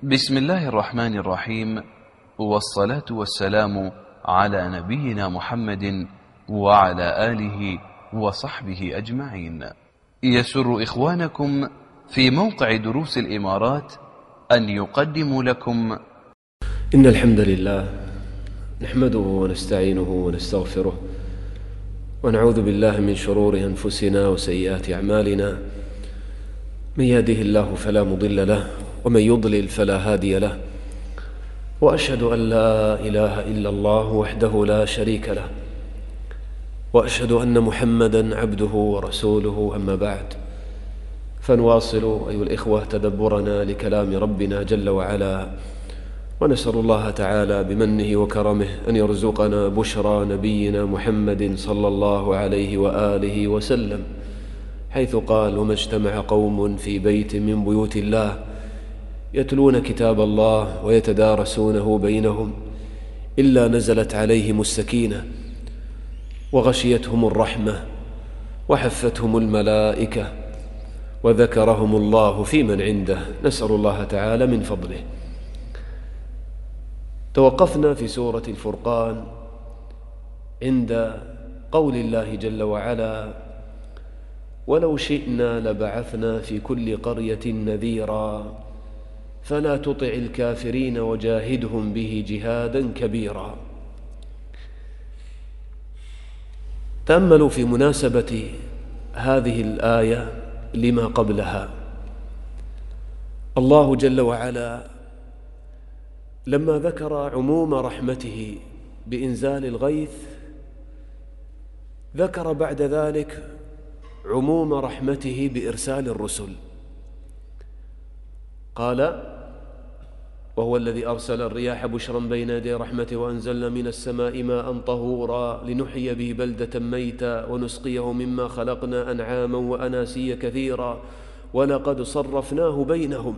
بسم الله الرحمن الرحيم، والصلاة والسلام على نبينا محمد وعلى آله وصحبه أجمعين. يسر إخوانكم في موقع دروس الإمارات أن يقدموا لكم إن الحمد لله نحمده ونستعينه ونستغفره ونعوذ بالله من شرور أنفسنا وسيئات أعمالنا. من يهده الله فلا مضل له ومن يضلل فلا هادي له، وأشهد أن لا إله إلا الله وحده لا شريك له، وأشهد أن محمدا عبده ورسوله. أما بعد، فنواصل أيها الإخوة تدبرنا لكلام ربنا جل وعلا، ونسأل الله تعالى بمنه وكرمه أن يرزقنا بشرى نبينا محمد صلى الله عليه وآله وسلم، حيث قال: وما اجتمع قوم في بيت من بيوت الله يتلون كتاب الله ويتدارسونه بينهم إلا نزلت عليهم السكينة وغشيتهم الرحمة وحفتهم الملائكة وذكرهم الله في من عنده. نسأل الله تعالى من فضله. توقفنا في سورة الفرقان عند قول الله جل وعلا: ولو شئنا لبعثنا في كل قرية نذيرا فلا تطع الكافرين وجاهدهم به جهادا كبيرا. تأملوا في مناسبة هذه الآية لما قبلها. الله جل وعلا لما ذكر عموم رحمته بإنزال الغيث، ذكر بعد ذلك عموم رحمته بإرسال الرسل. قال: وهو الذي أرسل الرياح بشرا بين يدي رحمته وأنزلنا من السماء ماء طهورا لنحيي به بلدة ميتا ونسقيه مما خلقنا أنعاما وأناسيا كثيرا ولقد صرفناه بينهم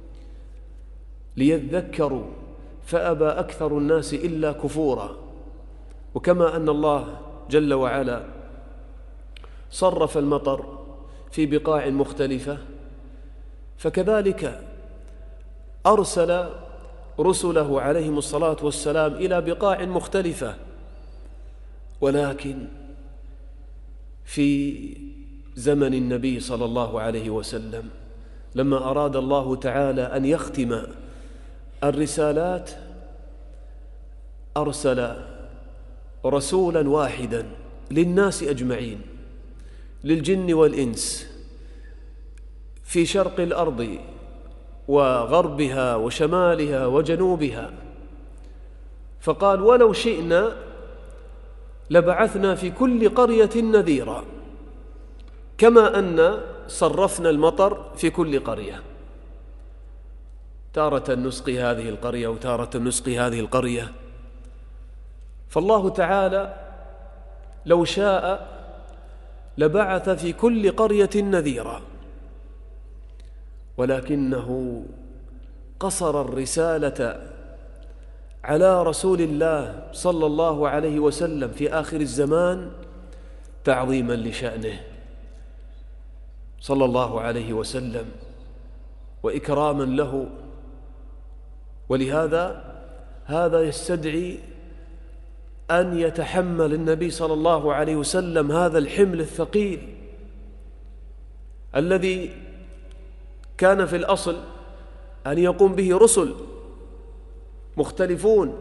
ليذكروا فأبى أكثر الناس إلا كفورا. وكما أن الله جل وعلا صرف المطر في بقاع مختلفة، فكذلك أرسل رسله عليهم الصلاة والسلام إلى بقاع مختلفة. ولكن في زمن النبي صلى الله عليه وسلم، لما أراد الله تعالى أن يختم الرسالات، أرسل رسولا واحدا للناس أجمعين، للجن والإنس، في شرق الأرض وغربها وشمالها وجنوبها. فقال: ولو شئنا لبعثنا في كل قرية نذيرا، كما أن صرفنا المطر في كل قرية، تارة نسقي هذه القرية وتارة نسقي هذه القرية. فالله تعالى لو شاء لبعث في كل قرية نذيرا، ولكنه قصر الرسالة على رسول الله صلى الله عليه وسلم في آخر الزمان تعظيما لشأنه صلى الله عليه وسلم وإكراما له. ولهذا هذا يستدعي أن يتحمل النبي صلى الله عليه وسلم هذا الحمل الثقيل الذي كان في الأصل أن يقوم به رسل مختلفون،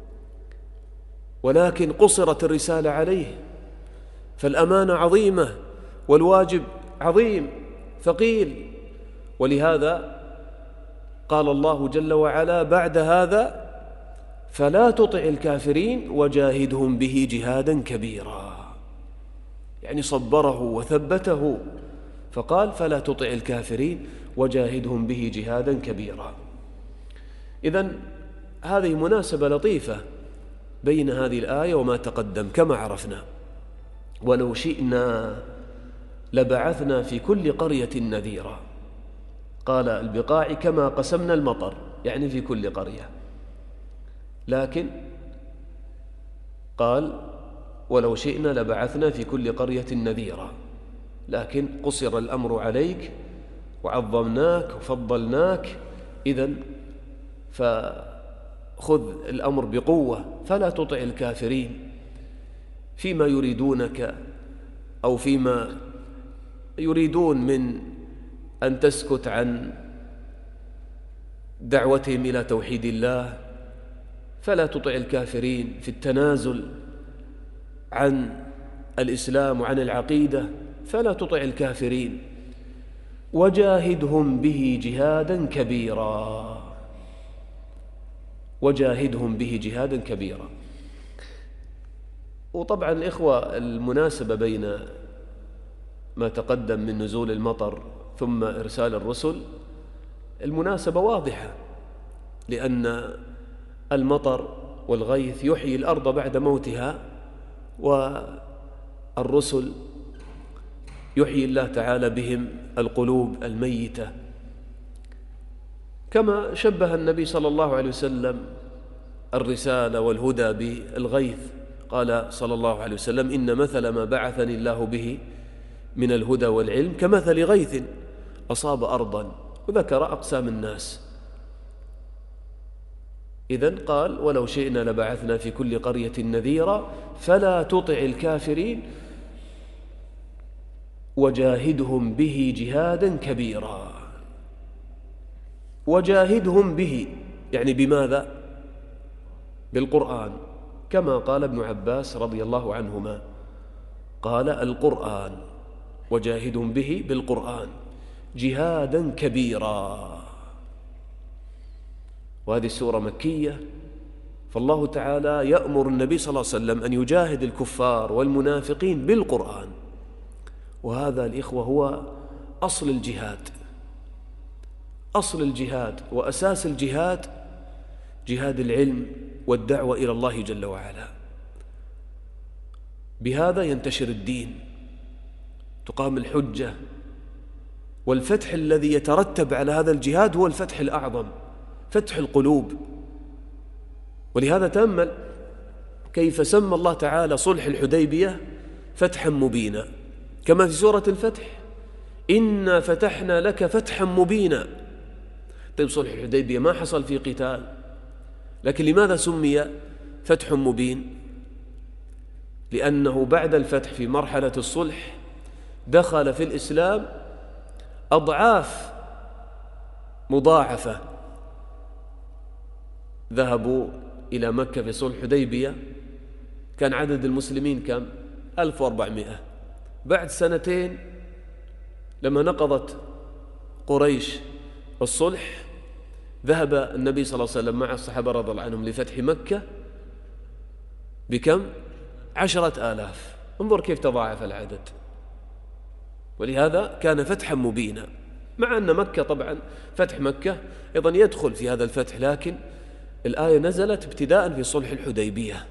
ولكن قصرت الرسالة عليه، فالأمانة عظيمة والواجب عظيم ثقيل. ولهذا قال الله جل وعلا بعد هذا: فلا تطع الكافرين وجاهدهم به جهادا كبيرا، يعني صبره وثبته، فقال: فلا تطع الكافرين وجاهدهم به جهادا كبيرا. إذن هذه مناسبة لطيفة بين هذه الآية وما تقدم كما عرفنا. ولو شئنا لبعثنا في كل قرية نذيرا. قال: البقاع كما قسمنا المطر، يعني في كل قرية. لكن قال: ولو شئنا لبعثنا في كل قرية نذيرا، لكن قصر الأمر عليك وعظمناك وفضلناك. إذن فخذ الأمر بقوة، فلا تطع الكافرين فيما يريدونك أو فيما يريدون من أن تسكت عن دعوتهم إلى توحيد الله. فلا تطع الكافرين في التنازل عن الإسلام وعن العقيدة، فلا تطع الكافرين. وجاهدهم به جهادا كبيرا، وجاهدهم به جهادا كبيرا. وطبعا الإخوة، المناسبة بين ما تقدم من نزول المطر ثم إرسال الرسل المناسبة واضحة، لأن المطر والغيث يحيي الأرض بعد موتها، والرسل يحيي الله تعالى بهم القلوب الميتة. كما شبه النبي صلى الله عليه وسلم الرسالة والهدى بالغيث، قال صلى الله عليه وسلم: إن مثل ما بعثني الله به من الهدى والعلم كمثل غيث أصاب أرضا، وذكر أقسام الناس. إذن قال: ولو شئنا لبعثنا في كل قرية نذيرا فلا تطع الكافرين وجاهدهم به جهادا كبيرا. وجاهدهم به يعني بماذا؟ بالقرآن، كما قال ابن عباس رضي الله عنهما، قال: القرآن، وجاهدهم به بالقرآن جهادا كبيرا. وهذه السورة مكية، فالله تعالى يأمر النبي صلى الله عليه وسلم أن يجاهد الكفار والمنافقين بالقرآن. وهذا الإخوة هو أصل الجهاد، أصل الجهاد وأساس الجهاد، جهاد العلم والدعوة إلى الله جل وعلا. بهذا ينتشر الدين، تقام الحجة، والفتح الذي يترتب على هذا الجهاد هو الفتح الأعظم، فتح القلوب. ولهذا تأمل كيف سمى الله تعالى صلح الحديبية فتحا مبينا، كما في سورة الفتح: إنا فتحنا لك فتحا مبينا. طيب، صلح الحديبية ما حصل فيه قتال، لكن لماذا سمي فتح مبين؟ لأنه بعد الفتح في مرحلة الصلح دخل في الإسلام أضعاف مضاعفة. ذهبوا إلى مكة في صلح الحديبية، كان عدد المسلمين كم؟ 1400. بعد سنتين لما نقضت قريش الصلح، ذهب النبي صلى الله عليه وسلم مع الصحابة رضي الله عنهم لفتح مكة بكم؟ 10,000. انظر كيف تضاعف العدد. ولهذا كان فتحا مبينا، مع أن مكة طبعا فتح مكة أيضا يدخل في هذا الفتح، لكن الآية نزلت ابتداء في صلح الحديبية،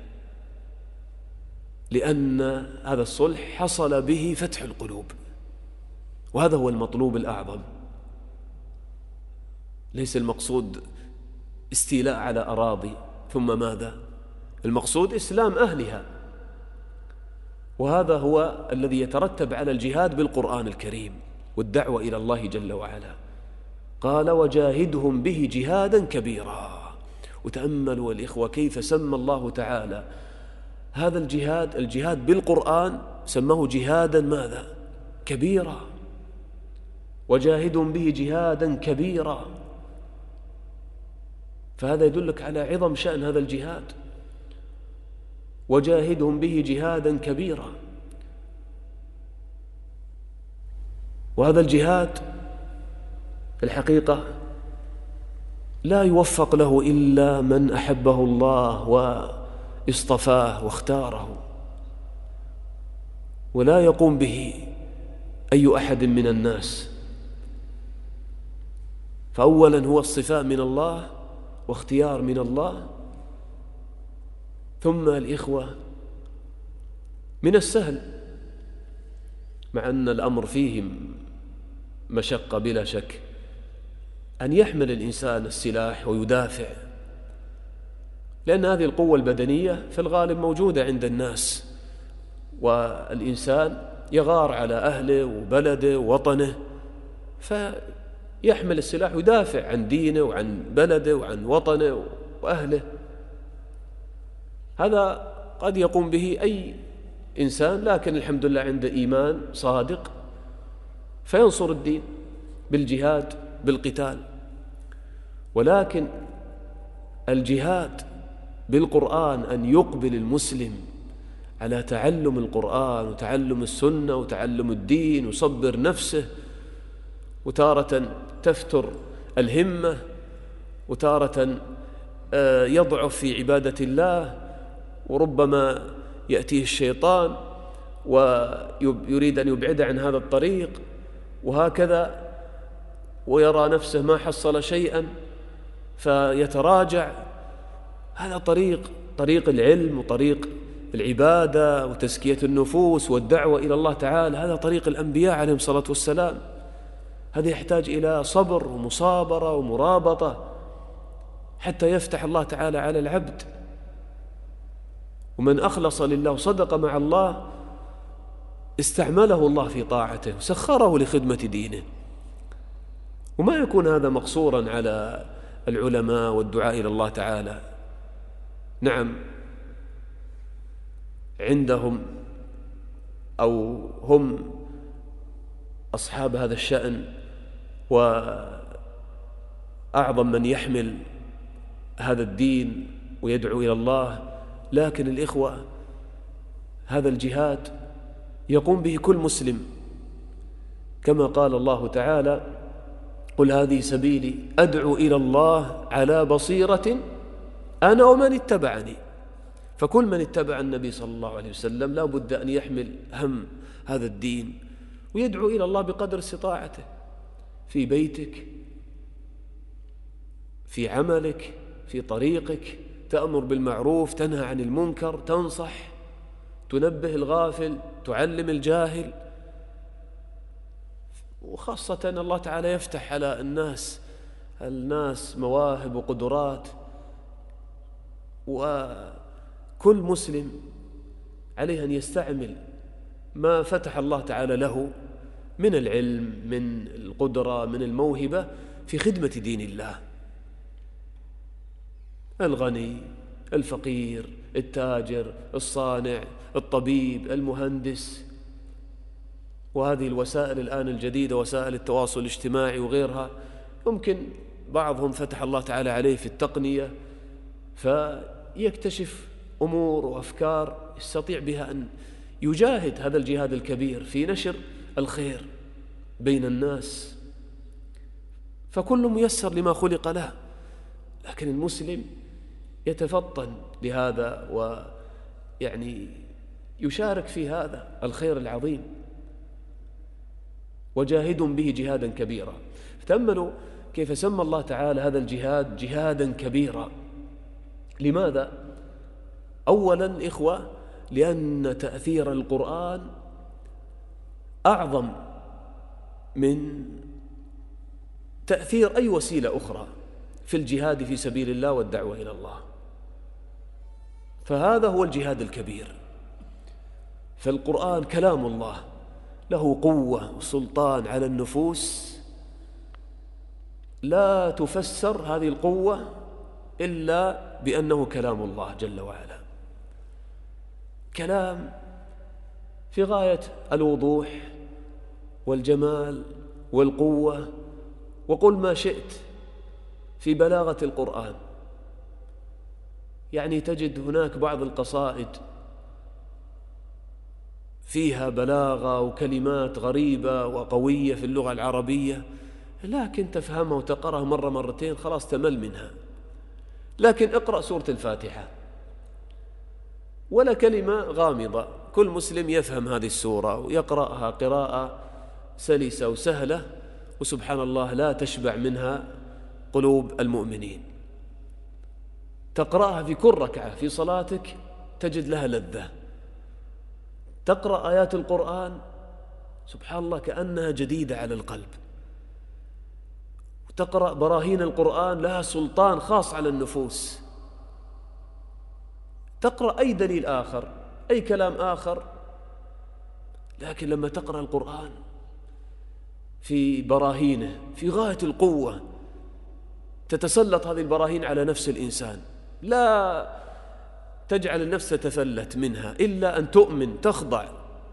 لأن هذا الصلح حصل به فتح القلوب، وهذا هو المطلوب الأعظم. ليس المقصود استيلاء على أراضي ثم ماذا؟ المقصود إسلام أهلها، وهذا هو الذي يترتب على الجهاد بالقرآن الكريم والدعوة إلى الله جل وعلا. قال: وجاهدهم به جهادا كبيرا. وتأملوا الإخوة كيف سمى الله تعالى هذا الجهاد بالقرآن، سماه جهادا ماذا؟ كبيرا. وجاهدهم به جهادا كبيرا، فهذا يدلك على عظم شأن هذا الجهاد. وجاهدهم به جهادا كبيرا. وهذا الجهاد في الحقيقة لا يوفق له إلا من أحبه الله واصطفاه واختاره، ولا يقوم به أي أحد من الناس. فأولا هو الصفاء من الله واختيار من الله. ثم الإخوة، من السهل، مع أن الأمر فيهم مشقة بلا شك، أن يحمل الإنسان السلاح ويدافع، لأن هذه القوة البدنية في الغالب موجودة عند الناس، والإنسان يغار على أهله وبلده ووطنه، يحمل السلاح ويدافع عن دينه وعن بلده وعن وطنه وأهله. هذا قد يقوم به أي إنسان، لكن الحمد لله عنده إيمان صادق فينصر الدين بالجهاد بالقتال. ولكن الجهاد بالقرآن، أن يقبل المسلم على تعلم القرآن وتعلم السنة وتعلم الدين ويصبر نفسه، وتارة تفتر الهمة، وتارة يضعف في عبادة الله، وربما يأتيه الشيطان ويريد أن يبعد عن هذا الطريق، وهكذا، ويرى نفسه ما حصل شيئا فيتراجع. هذا طريق العلم وطريق العبادة وتزكية النفوس والدعوة إلى الله تعالى، هذا طريق الأنبياء عليهم الصلاة والسلام. هذا يحتاج إلى صبر ومصابرة ومرابطة حتى يفتح الله تعالى على العبد. ومن أخلص لله وصدق مع الله استعمله الله في طاعته وسخره لخدمة دينه. وما يكون هذا مقصورا على العلماء والدعاء إلى الله تعالى. نعم، عندهم أو هم أصحاب هذا الشأن وأعظم من يحمل هذا الدين ويدعو إلى الله، لكن الإخوة هذا الجهاد يقوم به كل مسلم، كما قال الله تعالى: قل هذه سبيلي أدعو إلى الله على بصيرة أنا ومن اتبعني. فكل من اتبع النبي صلى الله عليه وسلم لا بد أن يحمل هم هذا الدين ويدعو إلى الله بقدر استطاعته، في بيتك، في عملك، في طريقك، تأمر بالمعروف، تنهى عن المنكر، تنصح، تنبه الغافل، تعلم الجاهل. وخاصة الله تعالى يفتح على الناس مواهب وقدرات، وكل مسلم عليه أن يستعمل ما فتح الله تعالى له من العلم، من القدرة، من الموهبة في خدمة دين الله. الغني، الفقير، التاجر، الصانع، الطبيب، المهندس، وهذه الوسائل الآن الجديدة، وسائل التواصل الاجتماعي وغيرها، يمكن بعضهم فتح الله تعالى عليه في التقنية فيكتشف أمور وأفكار يستطيع بها أن يجاهد هذا الجهاد الكبير في نشر الخير بين الناس. فكل ميسر لما خلق له، لكن المسلم يتفطن لهذا ويعني يشارك في هذا الخير العظيم، وجاهد به جهادا كبيرا. فتأملوا كيف سمى الله تعالى هذا الجهاد جهادا كبيرا. لماذا؟ أولا إخوة، لأن تأثير القرآن أعظم من تأثير أي وسيلة أخرى في الجهاد في سبيل الله والدعوة إلى الله. فهذا هو الجهاد الكبير. فالقرآن كلام الله، له قوة وسلطان على النفوس، لا تفسر هذه القوة إلا بأنه كلام الله جل وعلا، كلام في غاية الوضوح والجمال والقوة. وقل ما شئت في بلاغة القرآن، يعني تجد هناك بعض القصائد فيها بلاغة وكلمات غريبة وقوية في اللغة العربية، لكن تفهمها وتقرأها مرة مرتين خلاص تمل منها. لكن اقرأ سورة الفاتحة ولا كلمة غامضة، كل مسلم يفهم هذه السورة ويقرأها قراءة سلسة وسهلة، وسبحان الله لا تشبع منها قلوب المؤمنين. تقرأها في كل ركعة في صلاتك تجد لها لذة. تقرأ آيات القرآن سبحان الله كأنها جديدة على القلب. وتقرأ براهين القرآن لها سلطان خاص على النفوس. تقرأ أي دليل آخر، أي كلام آخر، لكن لما تقرأ القرآن في براهينه في غاية القوة، تتسلط هذه البراهين على نفس الإنسان، لا تجعل النفس تتفلت منها إلا أن تؤمن تخضع.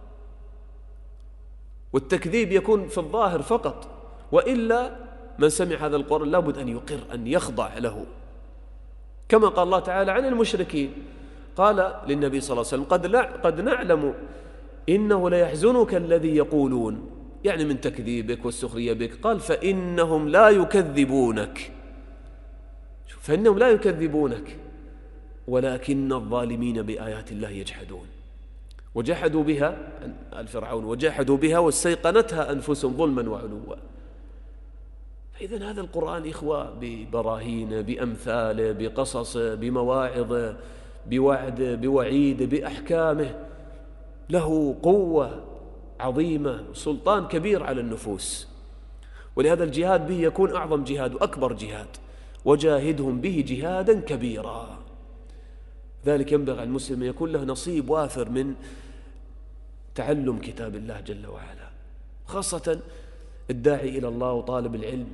والتكذيب يكون في الظاهر فقط، وإلا من سمع هذا القرآن لابد أن يقر أن يخضع له، كما قال الله تعالى عن المشركين، قال للنبي صلى الله عليه وسلم قد نعلم إنه ليحزنك الذي يقولون، يعني من تكذيبك والسخرية بك، قال فإنهم لا يكذبونك، فإنهم لا يكذبونك ولكن الظالمين بآيات الله يجحدون. وجحدوا بها الفرعون وجحدوا بها واستيقنتها أنفسهم ظلما وعلوا. فإذا هذا القرآن إخوة ببراهين بأمثاله بقصصه بمواعظ بوعد بوعيد بأحكامه له قوة عظيمة سلطان كبير على النفوس. ولهذا الجهاد به يكون أعظم جهاد وأكبر جهاد، وجاهدهم به جهادا كبيرا. ذلك ينبغي على المسلم أن يكون له نصيب وافر من تعلم كتاب الله جل وعلا، خاصة الداعي إلى الله وطالب العلم،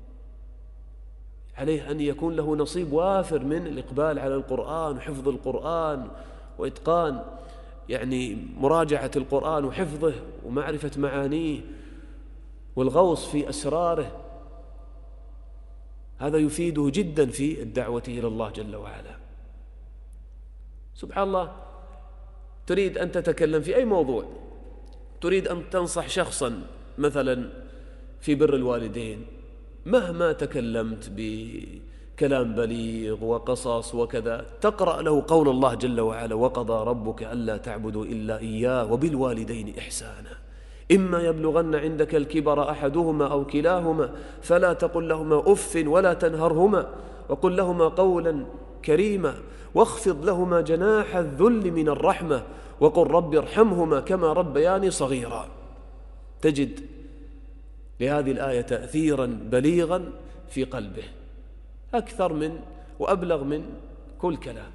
عليه أن يكون له نصيب وافر من الإقبال على القرآن وحفظ القرآن وإتقان يعني مراجعة القرآن وحفظه ومعرفة معانيه والغوص في أسراره. هذا يفيده جدا في الدعوة إلى الله جل وعلا. سبحان الله، تريد أن تتكلم في أي موضوع، تريد أن تنصح شخصا مثلا في بر الوالدين، مهما تكلمت بكلام بليغ وقصص وكذا، تقرأ له قول الله جل وعلا وقضى ربك ألا تعبدوا إلا إياه وبالوالدين إحسانا إما يبلغن عندك الكبر أحدهما أو كلاهما فلا تقل لهما أف ولا تنهرهما وقل لهما قولا كريما واخفض لهما جناح الذل من الرحمة وقل رب ارحمهما كما ربياني صغيرا. تجد لهذه الآية تأثيرا بليغا في قلبه أكثر من وأبلغ من كل كلام.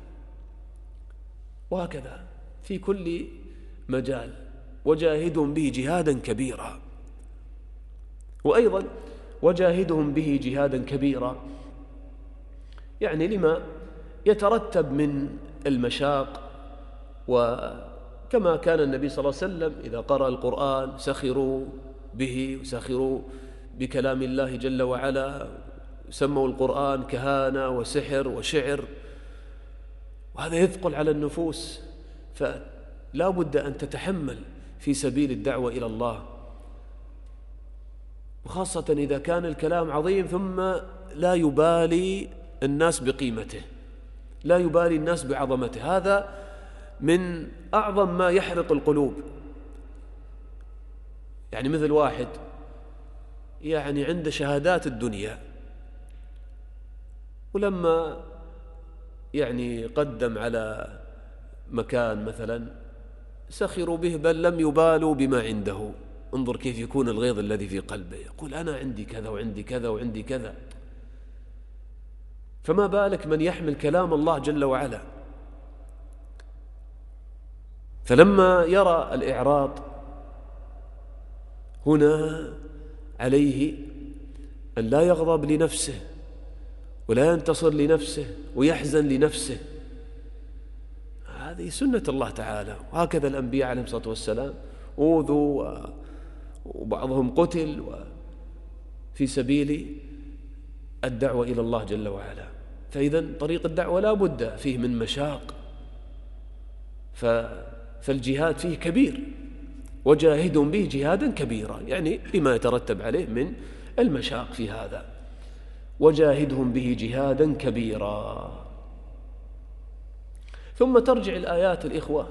وهكذا في كل مجال، وجاهدهم به جهادا كبيرا. وأيضا وجاهدهم به جهادا كبيرا يعني لما يترتب من المشاق. وكما كان النبي صلى الله عليه وسلم إذا قرأ القرآن سخروا به وسخروا بكلام الله جل وعلا، سموا القرآن كهانة وسحر وشعر، وهذا يثقل على النفوس. فلا بد أن تتحمل في سبيل الدعوة إلى الله، وخاصة إذا كان الكلام عظيم ثم لا يبالي الناس بقيمته، لا يبالي الناس بعظمته. هذا من أعظم ما يحرق القلوب. يعني مثل واحد يعني عنده شهادات الدنيا، ولما يعني قدم على مكان مثلا سخروا به بل لم يبالوا بما عنده. انظر كيف يكون الغيظ الذي في قلبه، يقول أنا عندي كذا وعندي كذا وعندي كذا. فما بالك من يحمل كلام الله جل وعلا. فلما يرى الإعراض هنا عليه أن لا يغضب لنفسه ولا ينتصر لنفسه ويحزن لنفسه. هذه سنة الله تعالى، وهكذا الأنبياء عليهم الصلاة والسلام أوذوا وبعضهم قتل في سبيل الدعوة إلى الله جل وعلا. فإذا طريق الدعوة لا بد فيه من مشاق، فالجهاد فيه كبير، وجاهدهم به جهادا كبيرا يعني لما يترتب عليه من المشاق في هذا. وجاهدهم به جهادا كبيرا. ثم ترجع الآيات الإخوة،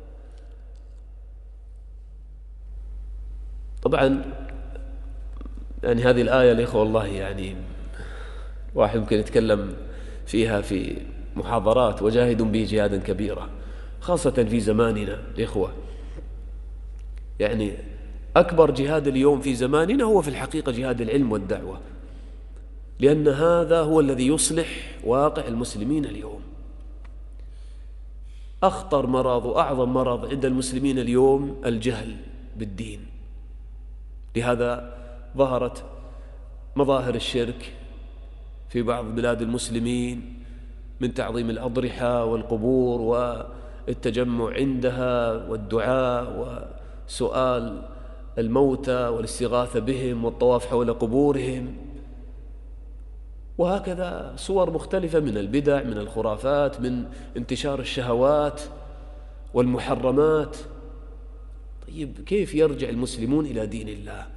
طبعا يعني هذه الآية الإخوة والله يعني واحد ممكن يتكلم فيها في محاضرات، وجاهدهم به جهادا كبيرا، خاصة في زماننا الإخوة. يعني أكبر جهاد اليوم في زماننا هو في الحقيقة جهاد العلم والدعوة، لأن هذا هو الذي يصلح واقع المسلمين اليوم. أخطر مرض وأعظم مرض عند المسلمين اليوم الجهل بالدين. لهذا ظهرت مظاهر الشرك في بعض بلاد المسلمين من تعظيم الأضرحة والقبور والتجمع عندها والدعاء وسؤال الموتى والاستغاثة بهم والطواف حول قبورهم، وهكذا صور مختلفة من البدع، من الخرافات، من انتشار الشهوات والمحرمات. طيب كيف يرجع المسلمون إلى دين الله؟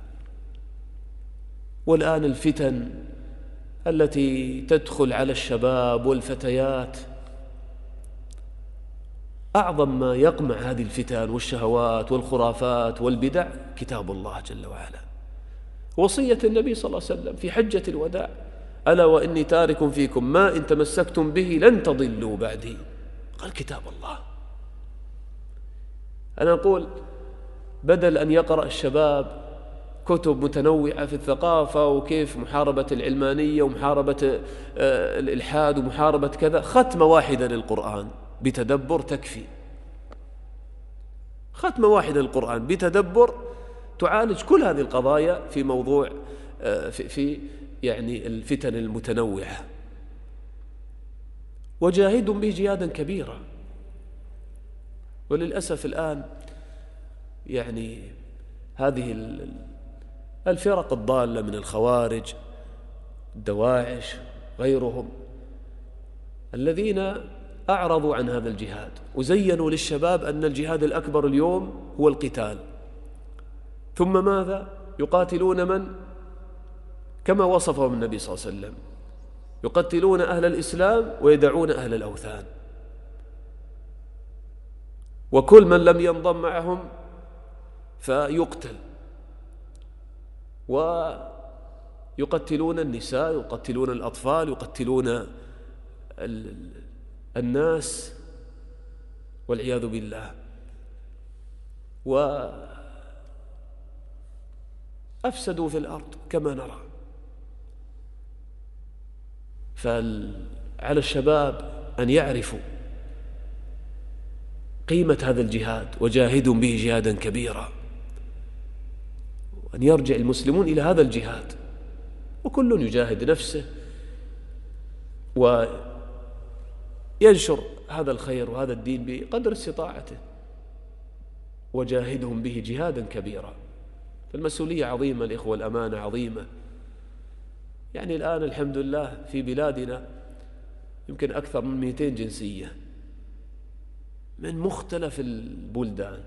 والآن الفتن التي تدخل على الشباب والفتيات، أعظم ما يقمع هذه الفتن والشهوات والخرافات والبدع كتاب الله جل وعلا، وصية النبي صلى الله عليه وسلم في حجة الوداع: ألا وإني تارك فيكم ما إن تمسكتم به لن تضلوا بعدي. قال كتاب الله. أنا أقول بدل أن يقرأ الشباب كتب متنوعة في الثقافة وكيف محاربة العلمانية ومحاربة الإلحاد ومحاربة كذا، ختمة واحدة للقرآن بتدبر تكفي. ختمة واحدة للقرآن بتدبر تعالج كل هذه القضايا في موضوع في يعني الفتن المتنوعة. وجاهدهم به جهادا كبيرا. وللأسف الآن يعني هذه الفرق الضالة من الخوارج، الدواعش، غيرهم، الذين أعرضوا عن هذا الجهاد وزينوا للشباب أن الجهاد الأكبر اليوم هو القتال. ثم ماذا؟ يقاتلون من؟ كما وصفهم النبي صلى الله عليه وسلم: يقتلون أهل الإسلام ويدعون أهل الأوثان. وكل من لم ينضم معهم فيقتل. ويقتلون النساء، يقتلون الأطفال، يقتلون الناس والعياذ بالله. وأفسدوا في الأرض كما نرى. فعلى الشباب أن يعرفوا قيمة هذا الجهاد وجاهدوا به جهادا كبيرا، وأن يرجع المسلمون إلى هذا الجهاد، وكل يجاهد نفسه وينشر هذا الخير وهذا الدين بقدر استطاعته، وجاهدهم به جهادا كبيرا. فالمسؤولية عظيمة الإخوة، الأمانة عظيمة. يعني الآن الحمد لله في بلادنا يمكن أكثر من 200 جنسية من مختلف البلدان،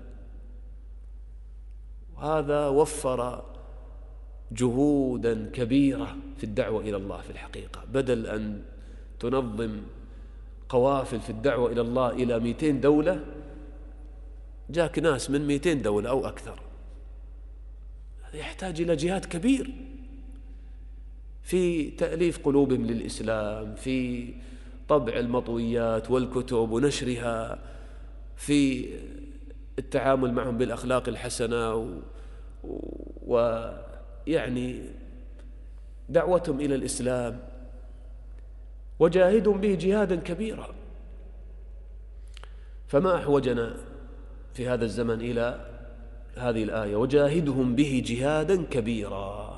وهذا وفر جهودا كبيرة في الدعوة إلى الله. في الحقيقة بدل أن تنظم قوافل في الدعوة إلى الله إلى 200 دولة، جاك ناس من 200 دولة أو أكثر. هذا يحتاج إلى جهاد كبير في تأليف قلوبهم للإسلام، في طبع المطويات والكتب ونشرها، في التعامل معهم بالأخلاق الحسنة، ويعني دعوتهم إلى الإسلام، وجاهدهم به جهادا كبيرا. فما أحوجنا في هذا الزمن إلى هذه الآية: وجاهدهم به جهادا كبيرا.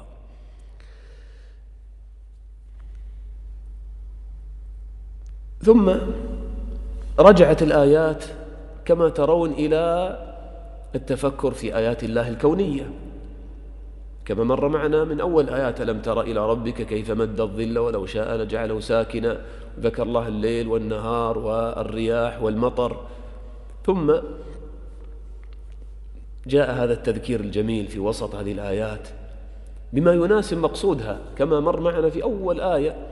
ثم رجعت الآيات كما ترون إلى التفكر في آيات الله الكونية، كما مر معنا من أول آيات: ألم تر إلى ربك كيف مد الظل ولو شاء لجعله ساكنا. ذكر الله الليل والنهار والرياح والمطر. ثم جاء هذا التذكير الجميل في وسط هذه الآيات بما يناسب مقصودها، كما مر معنا في أول آية: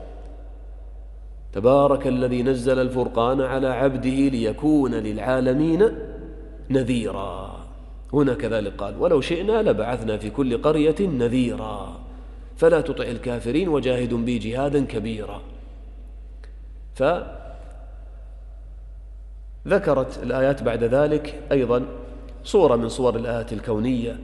تبارك الذي نزل الفرقان على عبده ليكون للعالمين نذيرا. هنا كذلك قال: ولو شئنا لبعثنا في كل قرية نذيرا فلا تطع الكافرين وجاهد به جهادا كبيرا. فذكرت الآيات بعد ذلك أيضا صورة من صور الآيات الكونية،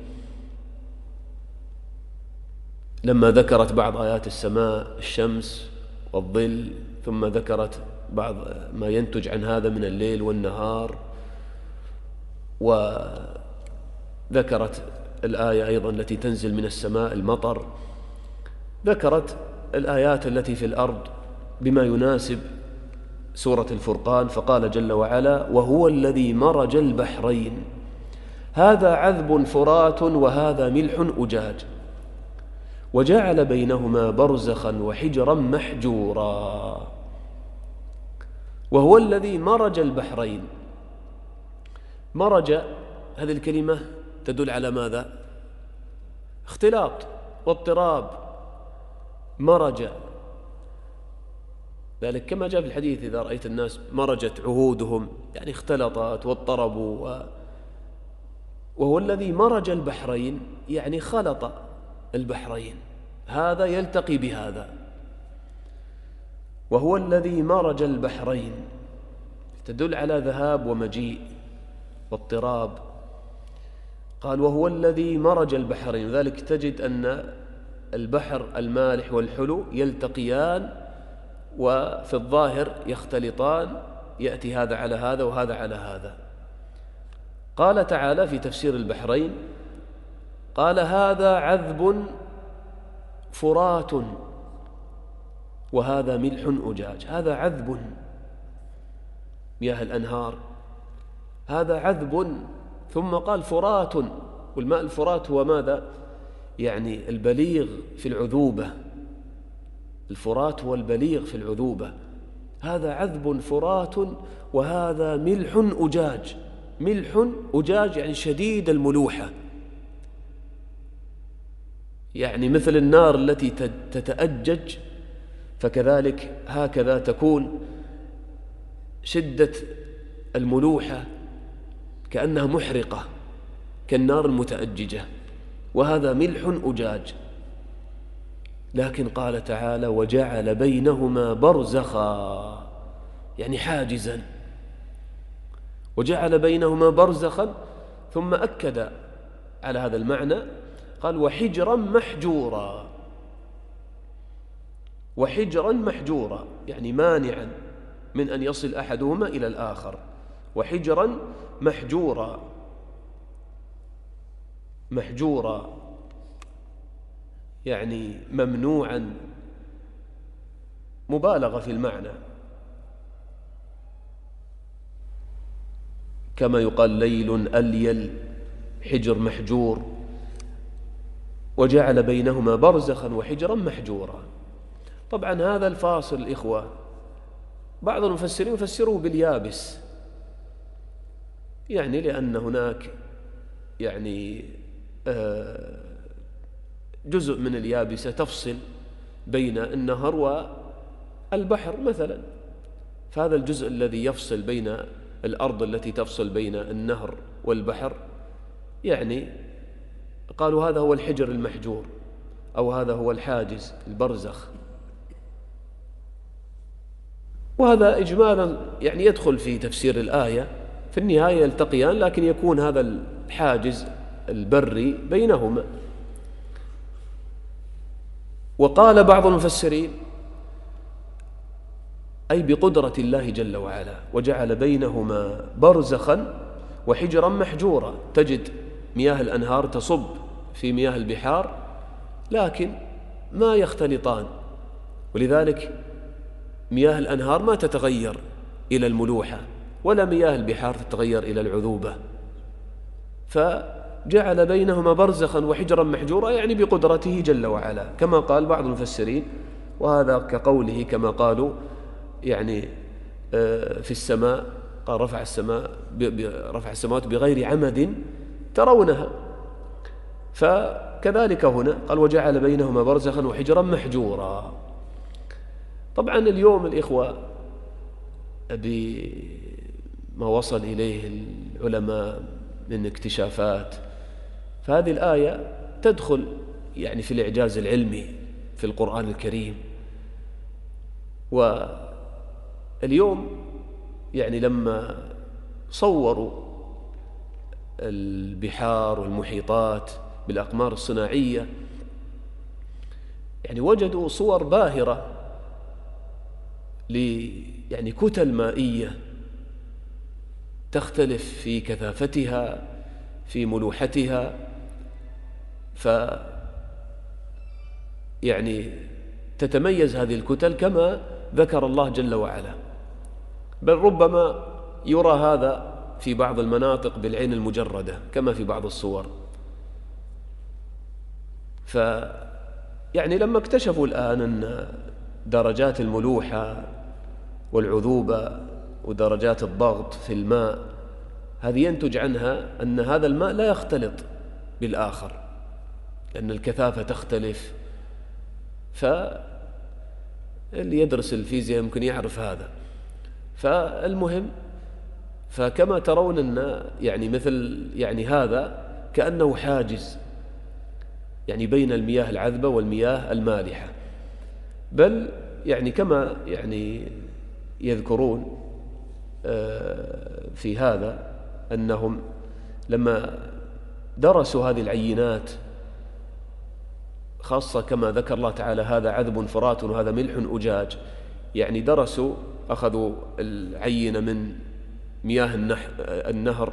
لما ذكرت بعض آيات السماء، الشمس والظل، ثم ذكرت بعض ما ينتج عن هذا من الليل والنهار، وذكرت الآية أيضا التي تنزل من السماء المطر، ذكرت الآيات التي في الأرض بما يناسب سورة الفرقان، فقال جل وعلا: وهو الذي مرج البحرين هذا عذب فرات وهذا ملح أجاج وجعل بينهما برزخا وحجرا محجورا. وهو الذي مرج البحرين. مرج هذه الكلمة تدل على ماذا؟ اختلاط واضطراب. مرج، ذلك كما جاء في الحديث: إذا رأيت الناس مرجت عهودهم، يعني اختلطت واضطربوا. وهو الذي مرج البحرين يعني خلط البحرين، هذا يلتقي بهذا. وهو الذي مرج البحرين تدل على ذهاب ومجيء واضطراب. قال: وهو الذي مرج البحرين، وذلك تجد أن البحر المالح والحلو يلتقيان وفي الظاهر يختلطان، يأتي هذا على هذا وهذا على هذا. قال تعالى في تفسير البحرين: قال: هذا عذب فرات وهذا ملح أجاج. هذا عذب، مياه الأنهار، هذا عذب. ثم قال فرات، والماء الفرات هو ماذا؟ يعني البليغ في العذوبة. الفرات هو البليغ في العذوبة. هذا عذب فرات وهذا ملح أجاج. ملح أجاج يعني شديد الملوحة، يعني مثل النار التي تتأجج، فكذلك هكذا تكون شدة الملوحة كأنها محرقة كالنار المتأججة. وهذا ملح أجاج. لكن قال تعالى: وجعل بينهما برزخا، يعني حاجزا. وجعل بينهما برزخا، ثم أكد على هذا المعنى قال: وحجرا محجورا. وحجرا محجورا يعني مانعا من أن يصل أحدهما إلى الآخر. وحجرا محجورا. محجورا يعني ممنوعا، مبالغة في المعنى، كما يقال ليل أليل، حجر محجور. وجعل بينهما برزخا وحجرا محجورا. طبعا هذا الفاصل الإخوة بعض المفسرين يفسروه باليابس، يعني لأن هناك يعني جزء من اليابسة تفصل بين النهر والبحر مثلا، فهذا الجزء الذي يفصل بين الأرض التي تفصل بين النهر والبحر، يعني قالوا هذا هو الحجر المحجور، أو هذا هو الحاجز البرزخ. وهذا إجمالا يعني يدخل في تفسير الآية. في النهاية يلتقيان، لكن يكون هذا الحاجز البري بينهما. وقال بعض المفسرين أي بقدرة الله جل وعلا: وجعل بينهما برزخا وحجرا محجورا. تجد مياه الأنهار تصب في مياه البحار لكن ما يختلطان، ولذلك مياه الأنهار ما تتغير إلى الملوحة، ولا مياه البحار تتغير إلى العذوبة. فجعل بينهما برزخا وحجرا محجورا يعني بقدرته جل وعلا، كما قال بعض المفسرين. وهذا كقوله كما قالوا يعني في السماء، قال رفع السماوات بغير عمد ترونها. فكذلك هنا قال: وجعل بينهما برزخا وحجرا محجورا. طبعا اليوم الإخوة بما وصل إليه العلماء من اكتشافات، فهذه الآية تدخل يعني في الإعجاز العلمي في القرآن الكريم. واليوم يعني لما صوروا البحار والمحيطات بالأقمار الصناعية، يعني وجدوا صور باهرة يعني كتل مائية تختلف في كثافتها، في ملوحتها، يعني تتميز هذه الكتل كما ذكر الله جل وعلا، بل ربما يرى هذا في بعض المناطق بالعين المجردة كما في بعض الصور. يعني لما اكتشفوا الآن أن درجات الملوحة والعذوبة ودرجات الضغط في الماء هذه ينتج عنها أن هذا الماء لا يختلط بالآخر لأن الكثافة تختلف. فاللي يدرس الفيزياء يمكن يعرف هذا. فالمهم، فكما ترون أن يعني مثل يعني هذا كأنه حاجز يعني بين المياه العذبة والمياه المالحة. بل يعني كما يعني يذكرون في هذا أنهم لما درسوا هذه العينات، خاصة كما ذكر الله تعالى هذا عذب فرات وهذا ملح أجاج، يعني درسوا أخذوا العينة من مياه النهر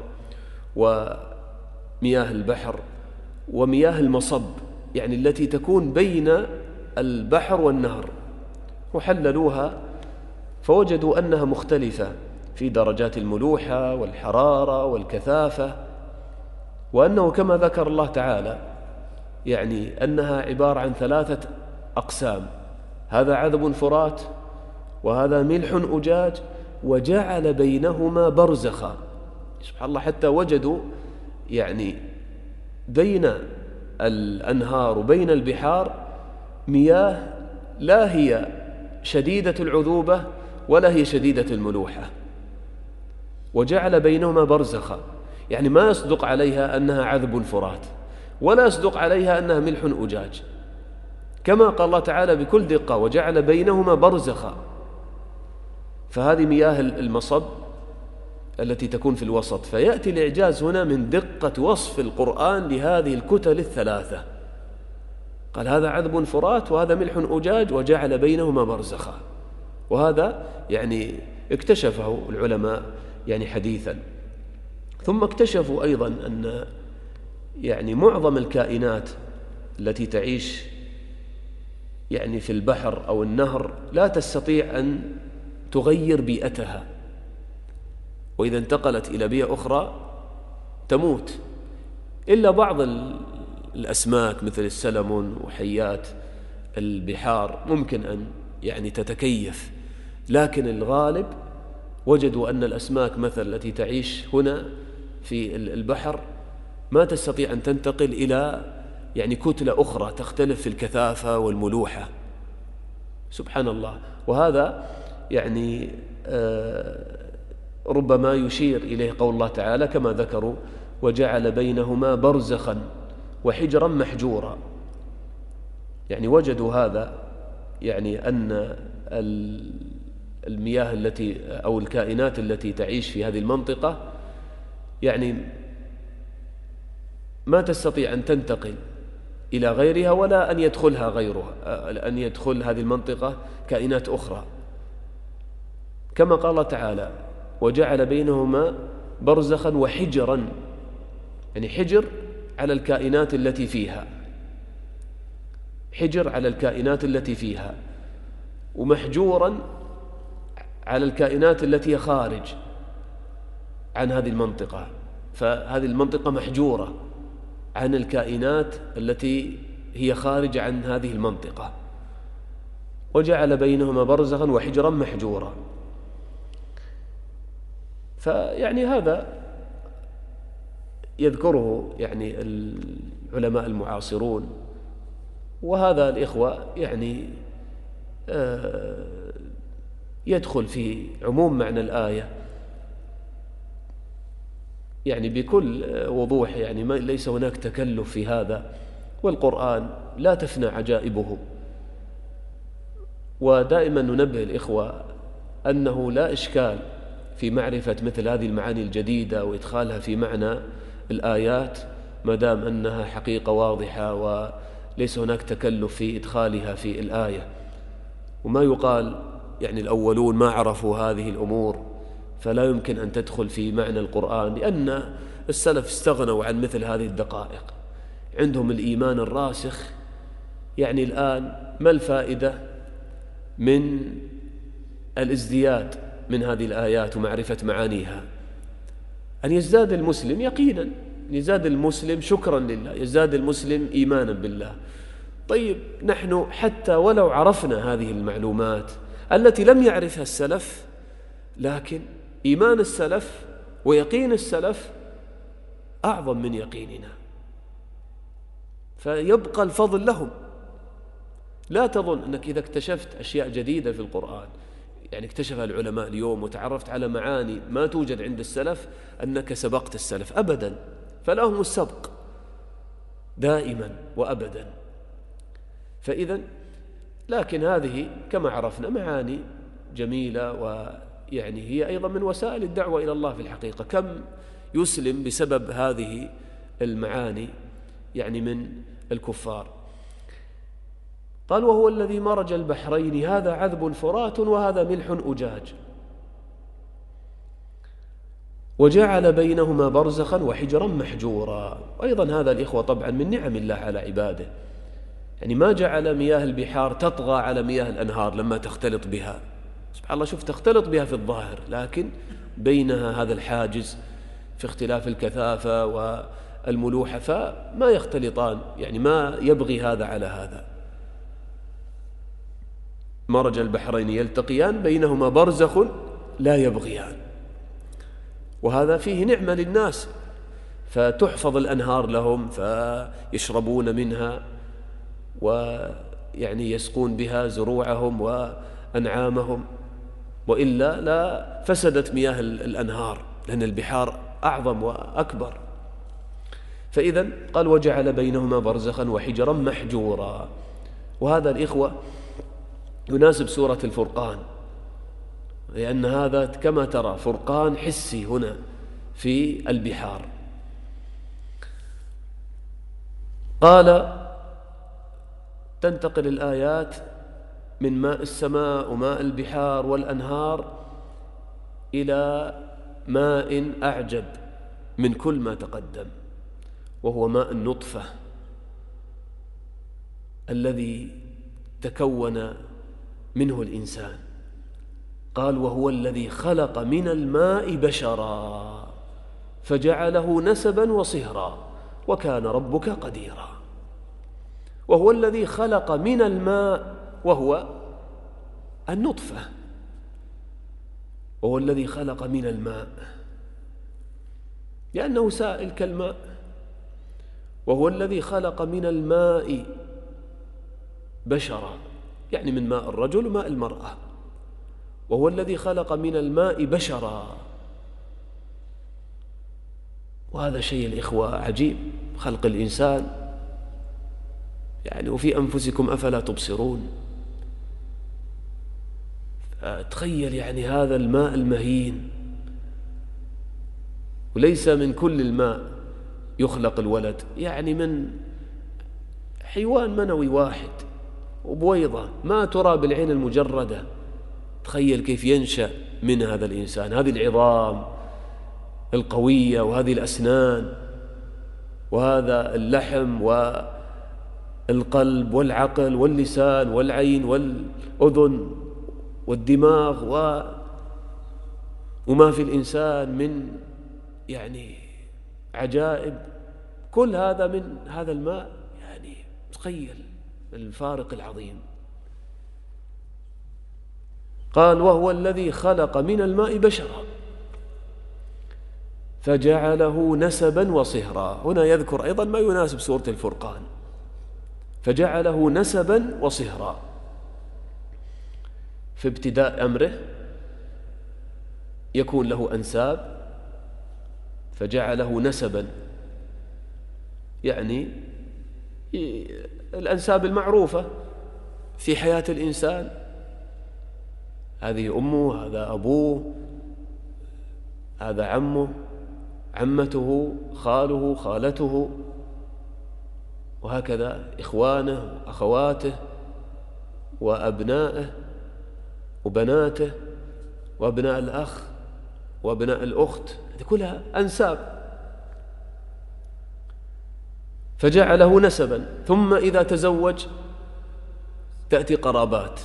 ومياه البحر ومياه المصب يعني التي تكون بين البحر والنهر، وحللوها فوجدوا أنها مختلفة في درجات الملوحة والحرارة والكثافة، وأنه كما ذكر الله تعالى يعني أنها عبارة عن 3 أقسام، هذا عذب فرات وهذا ملح أجاج وجعل بينهما برزخا. سبحان الله، حتى وجدوا يعني بين الأنهار وبين البحار مياه لا هي شديدة العذوبة ولا هي شديدة الملوحة، وجعل بينهما برزخا، يعني ما يصدق عليها أنها عذب فرات ولا يصدق عليها أنها ملح أجاج، كما قال الله تعالى بكل دقة وجعل بينهما برزخا. فهذه مياه المصب التي تكون في الوسط. فيأتي الإعجاز هنا من دقة وصف القرآن لهذه الكتل ال3، قال هذا عذب فرات وهذا ملح أجاج وجعل بينهما برزخا. وهذا يعني اكتشفه العلماء يعني حديثا. ثم اكتشفوا أيضا أن يعني معظم الكائنات التي تعيش يعني في البحر أو النهر لا تستطيع أن تغير بيئتها، وإذا انتقلت إلى بيئة أخرى تموت، إلا بعض الأسماك مثل السلمون وحيات البحار ممكن أن يعني تتكيف، لكن الغالب وجدوا أن الأسماك مثل التي تعيش هنا في البحر ما تستطيع أن تنتقل إلى يعني كتلة أخرى تختلف في الكثافة والملوحة. سبحان الله. وهذا يعني ربما يشير إليه قول الله تعالى كما ذكروا وجعل بينهما برزخا وحجرا محجورا. يعني وجدوا هذا يعني أن المياه التي أو الكائنات التي تعيش في هذه المنطقة يعني ما تستطيع أن تنتقل إلى غيرها ولا أن يدخلها غيرها، أن يدخل هذه المنطقة كائنات أخرى، كما قال الله تعالى وجعل بينهما برزخا وحجرا، يعني حجر على الكائنات التي فيها، حجر على الكائنات التي فيها، ومحجورا على الكائنات التي خارج عن هذه المنطقة. فهذه المنطقة محجورة عن الكائنات التي هي خارج عن هذه المنطقة. وجعل بينهما برزخا وحجرا محجورا. فيعني هذا يذكره يعني العلماء المعاصرون، وهذا الإخوة يعني يدخل في عموم معنى الآية يعني بكل وضوح، يعني ليس هناك تكلف في هذا، والقرآن لا تفنى عجائبه. ودائما ننبه الإخوة أنه لا إشكال في معرفة مثل هذه المعاني الجديدة وإدخالها في معنى الآيات ما دام أنها حقيقة واضحة وليس هناك تكلف في إدخالها في الآية. وما يقال يعني الأولون ما عرفوا هذه الأمور فلا يمكن أن تدخل في معنى القرآن، لأن السلف استغنوا عن مثل هذه الدقائق. عندهم الإيمان الراسخ، يعني الآن ما الفائدة من الازدياد من هذه الآيات ومعرفة معانيها؟ أن يزداد المسلم يقينا، يزداد المسلم شكرا لله، يزداد المسلم إيمانا بالله. طيب نحن حتى ولو عرفنا هذه المعلومات التي لم يعرفها السلف، لكن إيمان السلف ويقين السلف أعظم من يقيننا، فيبقى الفضل لهم. لا تظن أنك إذا اكتشفت أشياء جديدة في القرآن، يعني اكتشفها العلماء اليوم وتعرفت على معاني ما توجد عند السلف، أنك سبقت السلف أبدا، فلهم السبق دائما وأبدا. فإذا لكن هذه كما عرفنا معاني جميلة، ويعني هي أيضا من وسائل الدعوة إلى الله في الحقيقة. كم يسلم بسبب هذه المعاني يعني من الكفار. قال وهو الذي مرج البحرين هذا عذب فرات وهذا ملح أجاج وجعل بينهما برزخا وحجرا محجورا. وأيضا هذا الإخوة طبعا من نعم الله على عباده، يعني ما جعل مياه البحار تطغى على مياه الأنهار لما تختلط بها، سبحان الله، شوف تختلط بها في الظاهر لكن بينها هذا الحاجز في اختلاف الكثافة والملوحة، فما يختلطان، يعني ما يبغي هذا على هذا. مرج البحرين يلتقيان بينهما برزخ لا يبغيان. وهذا فيه نعمة للناس، فتحفظ الأنهار لهم فيشربون منها ويعني يسقون بها زروعهم وأنعامهم، وإلا لا فسدت مياه الأنهار، لأن البحار أعظم وأكبر. فإذا قال وجعل بينهما برزخا وحجرا محجورا. وهذا الإخوة يناسب سورة الفرقان، لأن هذا كما ترى فرقان حسي هنا في البحار. قال تنتقل الآيات من ماء السماء وماء البحار والأنهار إلى ماء أعجب من كل ما تقدم، وهو ماء النطفة الذي تكون منه الإنسان. قال وهو الذي خلق من الماء بشرا فجعله نسبا وصهرا وكان ربك قديرا. وهو الذي خلق من الماء وهو النطفة، وهو الذي خلق من الماء لأنه سائل كالماء. وهو الذي خلق من الماء بشرا، يعني من ماء الرجل وماء المرأة. وهو الذي خلق من الماء بشرا، وهذا شيء الإخوة عجيب، خلق الإنسان يعني وفي أنفسكم أفلا تبصرون. تخيل يعني هذا الماء المهين، وليس من كل الماء يخلق الولد، يعني من حيوان منوي واحد وبويضة ما ترى بالعين المجردة. تخيل كيف ينشأ من هذا الإنسان، هذه العظام القوية وهذه الأسنان وهذا اللحم والقلب والعقل واللسان والعين والأذن والدماغ وما في الإنسان من يعني عجائب، كل هذا من هذا الماء. يعني تخيل الفارق العظيم. قال وهو الذي خلق من الماء بشرا فجعله نسبا وصهرا. هنا يذكر أيضا ما يناسب سورة الفرقان، فجعله نسبا وصهرا في ابتداء أمره يكون له أنساب، فجعله نسبا يعني الأنساب المعروفة في حياة الإنسان، هذه أمه، هذا أبوه، هذا عمه، عمته، خاله، خالته، وهكذا إخوانه وأخواته وأبنائه وبناته وأبناء الأخ وأبناء الأخت، هذه كلها أنساب. فجعله نسبا. ثم إذا تزوج تأتي قرابات،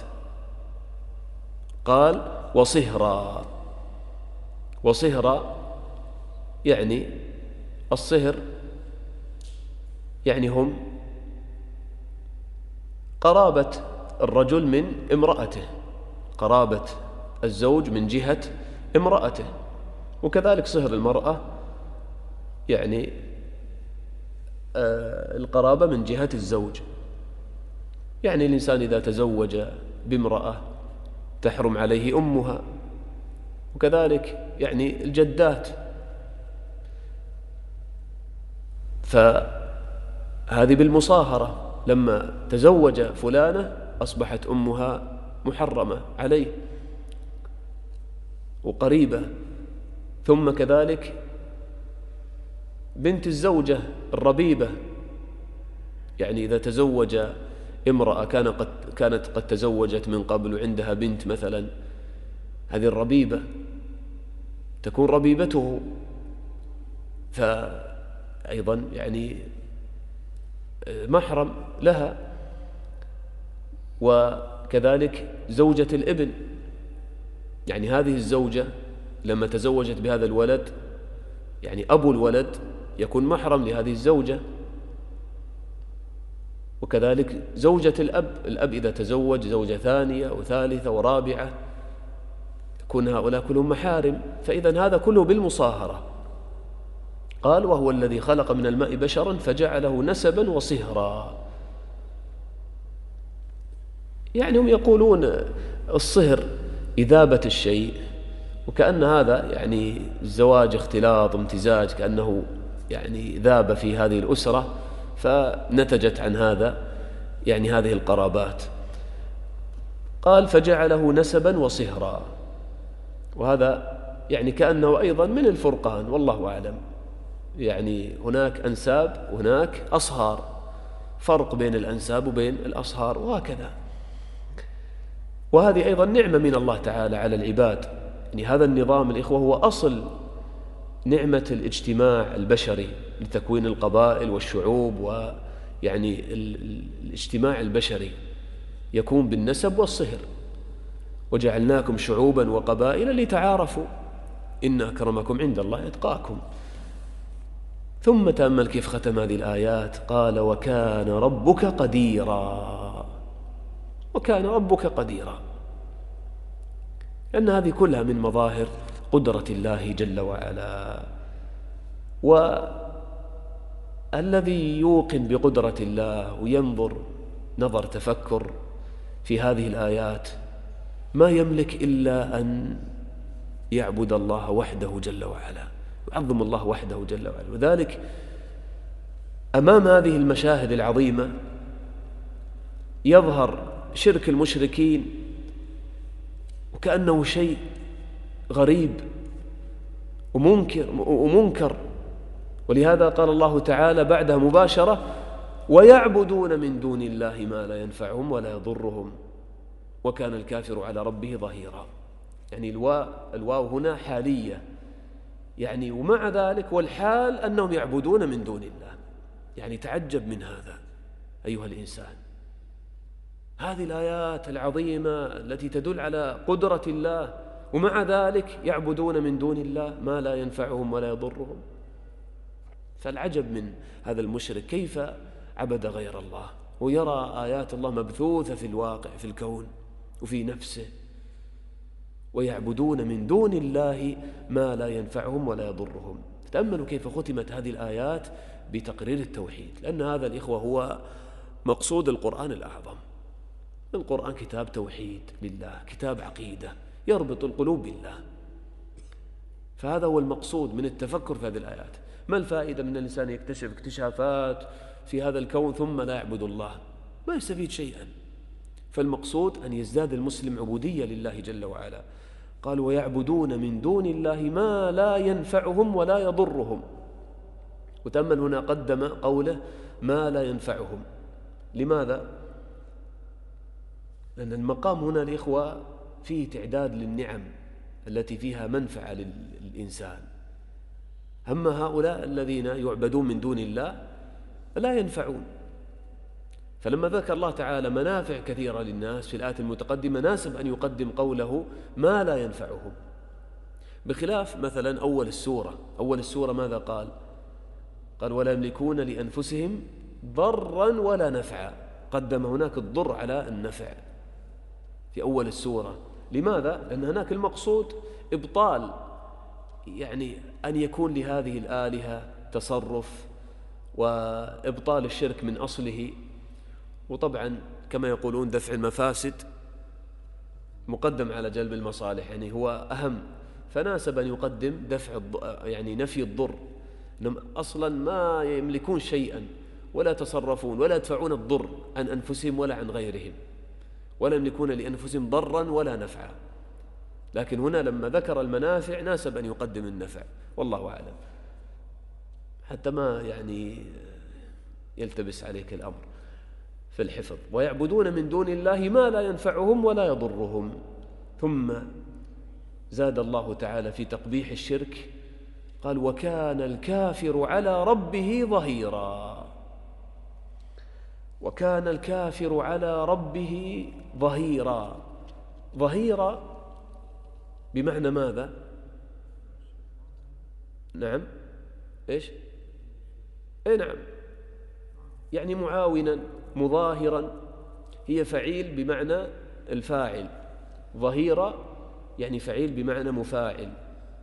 قال وصهرا. وصهرا يعني الصهر يعني هم قرابة الرجل من امرأته، قرابة الزوج من جهة امرأته، وكذلك صهر المرأة يعني القرابة من جهة الزوج. يعني الإنسان إذا تزوج بامرأة تحرم عليه أمها، وكذلك يعني الجدات. فهذه بالمصاهرة، لما تزوج فلانة أصبحت أمها محرمة عليه وقريبة. ثم كذلك بنت الزوجة الربيبة، يعني إذا تزوج امرأة كانت قد تزوجت من قبل وعندها بنت مثلا، هذه الربيبة تكون ربيبته، فأيضا يعني محرم لها. وكذلك زوجة الابن، يعني هذه الزوجة لما تزوجت بهذا الولد يعني أبو الولد يكون محرم لهذه الزوجة. وكذلك زوجة الأب إذا تزوج زوجة ثانية وثالثة ورابعة يكون هؤلاء كلهم محارم. فإذا هذا كله بالمصاهرة. قال وهو الذي خلق من الماء بشرا فجعله نسبا وصهرا. يعني هم يقولون الصهر إذابة الشيء، وكأن هذا يعني الزواج اختلاط امتزاج، كأنه يعني ذاب في هذه الأسرة فنتجت عن هذا يعني هذه القرابات. قال فجعله نسبا وصهرا، وهذا يعني كأنه أيضا من الفرقان، والله أعلم. يعني هناك أنساب وهناك أصهار، فرق بين الأنساب وبين الأصهار وهكذا. وهذه أيضا نعمة من الله تعالى على العباد. يعني هذا النظام الإخوة هو أصل نعمة الاجتماع البشري لتكوين القبائل والشعوب، ويعني الاجتماع البشري يكون بالنسب والصهر. وجعلناكم شعوبا وقبائل لتعارفوا إن أكرمكم عند الله أتقاكم. ثم تأمل كيف ختم هذه الآيات، قال وكان ربك قديرا. وكان ربك قديرا، لأن هذه كلها من مظاهر قدرة الله جل وعلا. والذي يوقن بقدرة الله وينظر نظر تفكر في هذه الآيات ما يملك إلا أن يعبد الله وحده جل وعلا، يعظم الله وحده جل وعلا. وذلك أمام هذه المشاهد العظيمة يظهر شرك المشركين وكأنه شيء غريب ومنكر. ولهذا قال الله تعالى بعدها مباشرة ويعبدون من دون الله ما لا ينفعهم ولا يضرهم وكان الكافر على ربه ظهيرا. يعني الواو هنا حالية، يعني ومع ذلك والحال أنهم يعبدون من دون الله. يعني تعجب من هذا أيها الإنسان. هذه الآيات العظيمة التي تدل على قدرة الله، ومع ذلك يعبدون من دون الله ما لا ينفعهم ولا يضرهم. فالعجب من هذا المشرك كيف عبد غير الله ويرى آيات الله مبثوثة في الواقع في الكون وفي نفسه، ويعبدون من دون الله ما لا ينفعهم ولا يضرهم. تأملوا كيف ختمت هذه الآيات بتقرير التوحيد، لأن هذا الإخوة هو مقصود القرآن الأعظم. القرآن كتاب توحيد لله، كتاب عقيدة يربط القلوب بالله. فهذا هو المقصود من التفكر في هذه الآيات. ما الفائدة من الإنسان يكتشف اكتشافات في هذا الكون ثم لا يعبد الله؟ ما يستفيد شيئا. فالمقصود أن يزداد المسلم عبودية لله جل وعلا. قال ويعبدون من دون الله ما لا ينفعهم ولا يضرهم. وتأمل هنا قدم قوله ما لا ينفعهم. لماذا؟ لأن المقام هنا الإخوة فيه تعداد للنعم التي فيها منفعة للإنسان. أما هؤلاء الذين يعبدون من دون الله لا ينفعون. فلما ذكر الله تعالى منافع كثيرة للناس في الآية المتقدمة ناسب أن يقدم قوله ما لا ينفعهم، بخلاف مثلا أول السورة ماذا قال؟ قال ولا يملكون لأنفسهم ضرا ولا نفعا، قدم هناك الضر على النفع في أول السورة. لماذا؟ لأن هناك المقصود إبطال، يعني أن يكون لهذه الآلهة تصرف وإبطال الشرك من أصله. وطبعا كما يقولون دفع المفاسد مقدم على جلب المصالح، يعني هو أهم، فناسب أن يقدم يعني نفي الضر، أنهم أصلا ما يملكون شيئا ولا تصرفون ولا يدفعون الضر عن أنفسهم ولا عن غيرهم، ولا يملكون لأنفسهم ضرا ولا نفعا. لكن هنا لما ذكر المنافع ناسب أن يقدم النفع، والله أعلم، حتى ما يعني يلتبس عليك الأمر في الحفظ. ويعبدون من دون الله ما لا ينفعهم ولا يضرهم. ثم زاد الله تعالى في تقبيح الشرك، قال وكان الكافر على ربه ظهيرا. وكان الكافر على ربه ظهيرا. ظهيرا بمعنى ماذا؟ نعم، إيش؟ نعم، يعني معاونا مظاهرا، هي فعيل بمعنى الفاعل، ظهيرا يعني فعيل بمعنى مفاعل.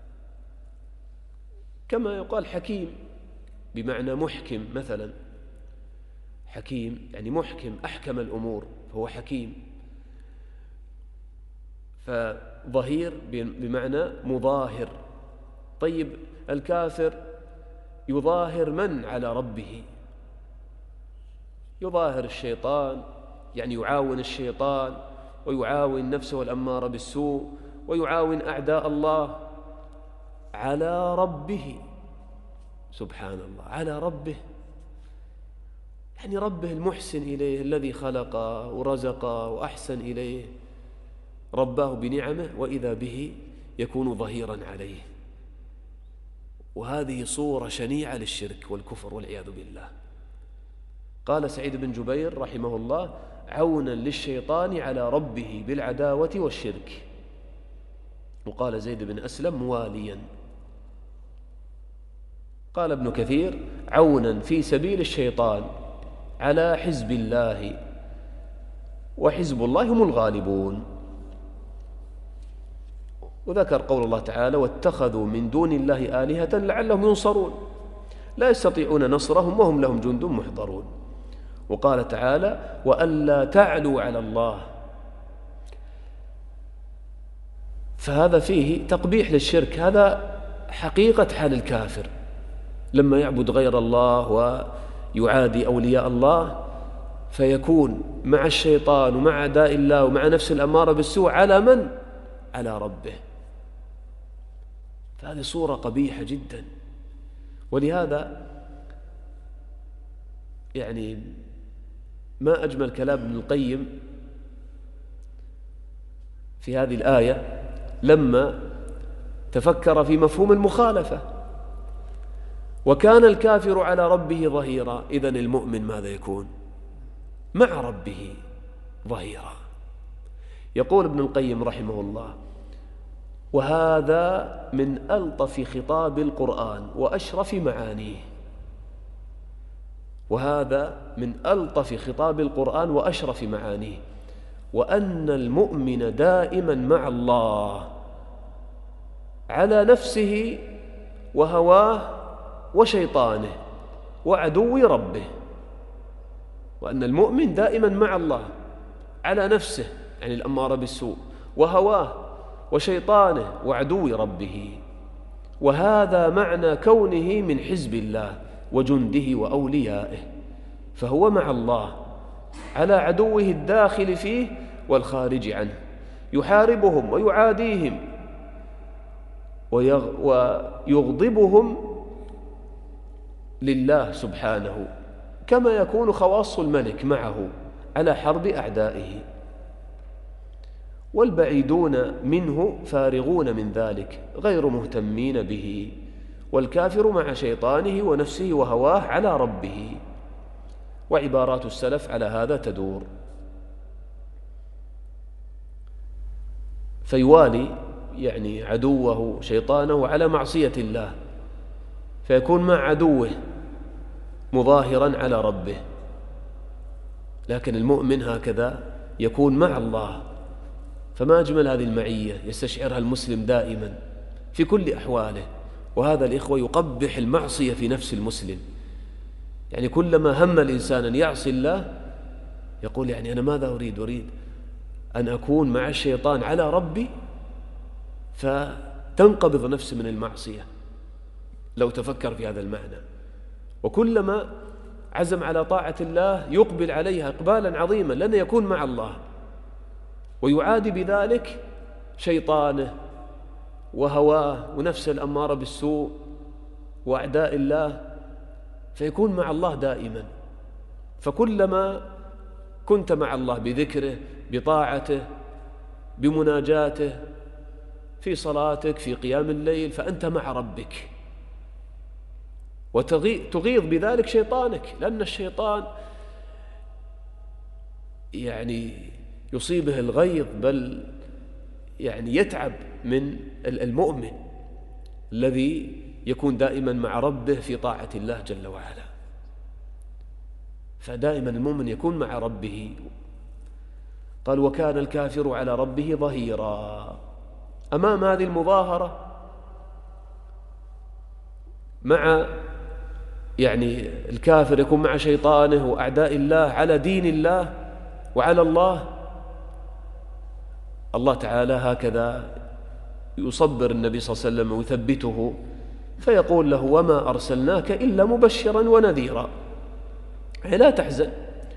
كما يقال حكيم بمعنى محكم مثلا، حكيم يعني محكم، أحكم الأمور فهو حكيم. فظهير بمعنى مظاهر. طيب الكافر يظاهر من على ربه؟ يظاهر الشيطان، يعني يعاون الشيطان ويعاون نفسه الأمارة بالسوء ويعاون أعداء الله على ربه. سبحان الله، على ربه، يعني ربه المحسن إليه الذي خلقه ورزقه وأحسن إليه، رباه بنعمه وإذا به يكون ظهيرا عليه. وهذه صورة شنيعة للشرك والكفر والعياذ بالله. قال سعيد بن جبير رحمه الله عونا للشيطان على ربه بالعداوة والشرك. وقال زيد بن أسلم مواليا. قال ابن كثير عونا في سبيل الشيطان على حزب الله، وحزب الله هم الغالبون. وذكر قول الله تعالى واتخذوا من دون الله آلهة لعلهم ينصرون لا يستطيعون نصرهم وهم لهم جند محضرون. وقال تعالى وألا تعلوا على الله. فهذا فيه تقبيح للشرك، هذا حقيقة حال الكافر لما يعبد غير الله ويعادي أولياء الله، فيكون مع الشيطان ومع أعداء الله ومع نفس الأمارة بالسوء على من؟ على ربه. فهذه صورة قبيحة جدا. ولهذا يعني ما أجمل كلام ابن القيم في هذه الآية لما تفكر في مفهوم المخالفة. وكان الكافر على ربه ظهيرا، إذن المؤمن ماذا يكون؟ مع ربه ظهيرا. يقول ابن القيم رحمه الله وهذا من ألطف خطاب القرآن وأشرف معانيه. وهذا من ألطف خطاب القرآن وأشرف معانيه، وأن المؤمن دائما مع الله على نفسه وهواه وشيطانه وعدو ربه. وأن المؤمن دائما مع الله على نفسه، يعني الأمارة بالسوء، وهواه وشيطانه وعدو ربه. وهذا معنى كونه من حزب الله وجنده وأوليائه، فهو مع الله على عدوه الداخل فيه والخارج عنه، يحاربهم ويعاديهم ويغضبهم لله سبحانه، كما يكون خواص الملك معه على حرب أعدائه. والبعيدون منه فارغون من ذلك غير مهتمين به. والكافر مع شيطانه ونفسه وهواه على ربه. وعبارات السلف على هذا تدور. فيوالي يعني عدوه شيطانه على معصية الله، فيكون مع عدوه مظاهرا على ربه. لكن المؤمن هكذا يكون مع الله، فما أجمل هذه المعية يستشعرها المسلم دائما في كل أحواله. وهذا الإخوة يقبح المعصية في نفس المسلم، يعني كلما هم الإنسان أن يعصي الله يقول يعني أنا ماذا أريد أن أكون مع الشيطان على ربي، فتنقبض نفسه من المعصية لو تفكر في هذا المعنى. وكلما عزم على طاعة الله يقبل عليها إقبالا عظيما، لأنه يكون مع الله، ويعادي بذلك شيطانه وهواه ونفسه الأمارة بالسوء وأعداء الله، فيكون مع الله دائما. فكلما كنت مع الله بذكره، بطاعته، بمناجاته، في صلاتك، في قيام الليل، فأنت مع ربك، وتغيظ بذلك شيطانك، لأن الشيطان يعني يصيبه الغيظ، بل يعني يتعب من المؤمن الذي يكون دائما مع ربه في طاعة الله جل وعلا. فدائما المؤمن يكون مع ربه. قال وكان الكافر على ربه ظهيرا. أمام هذه المظاهرة مع يعني الكافر يكون مع شيطانه وأعداء الله على دين الله وعلى الله تعالى هكذا يصبر النبي صلى الله عليه وسلم ويثبته، فيقول له وما أرسلناك إلا مبشرا ونذيرا. لا تحزن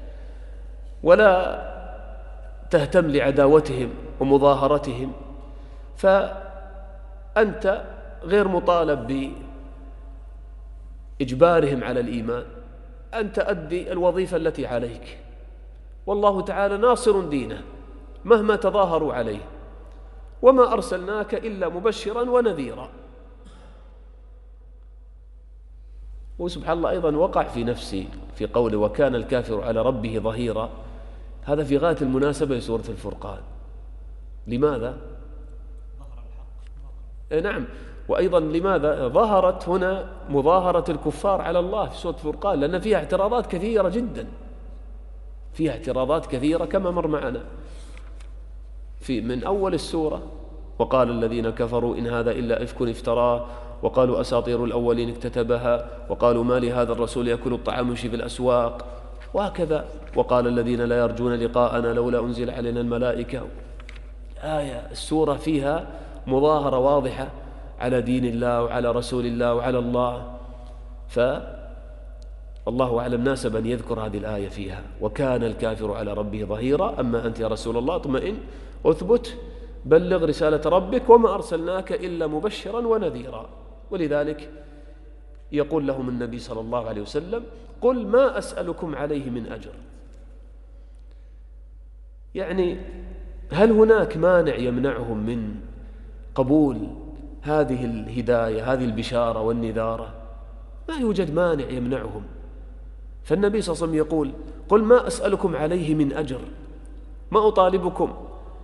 ولا تهتم لعداوتهم ومظاهرتهم، فأنت غير مطالب بإجبارهم على الإيمان، أنت أدي الوظيفة التي عليك، والله تعالى ناصر دينه مهما تظاهروا عليه، وما أرسلناك إلا مبشرا ونذيرا. وسبحان الله أيضا وقع في نفسي في قوله وكان الكافر على ربه ظهيرا، هذا في غاية المناسبة لسورة الفرقان. لماذا؟ نعم، وأيضا لماذا ظهرت هنا مظاهرة الكفار على الله في سورة الفرقان؟ لأن فيها اعتراضات كثيرة جدا، فيها اعتراضات كثيرة كما مر معنا من أول السورة. وقال الذين كفروا إن هذا إلا إفك افتراه، وقالوا أساطير الأولين اكتتبها، وقالوا ما لهذا الرسول يأكل الطعام ويمشي في الأسواق، وهكذا. وقال الذين لا يرجون لقاءنا لولا أنزل علينا الملائكة. السورة فيها مظاهرة واضحة على دين الله وعلى رسول الله وعلى الله. فالله أعلم ناسب أن يذكر هذه الآية فيها وكان الكافر على ربه ظهيرا. أما أنت يا رسول الله اطمئن أثبت بلغ رسالة ربك وما أرسلناك إلا مبشرا ونذيرا. ولذلك يقول لهم النبي صلى الله عليه وسلم قل ما أسألكم عليه من أجر. يعني هل هناك مانع يمنعهم من قبول هذه الهداية، هذه البشارة والنذارة؟ ما يوجد مانع يمنعهم. فالنبي صلى الله عليه وسلم يقول قل ما أسألكم عليه من أجر، ما أطالبكم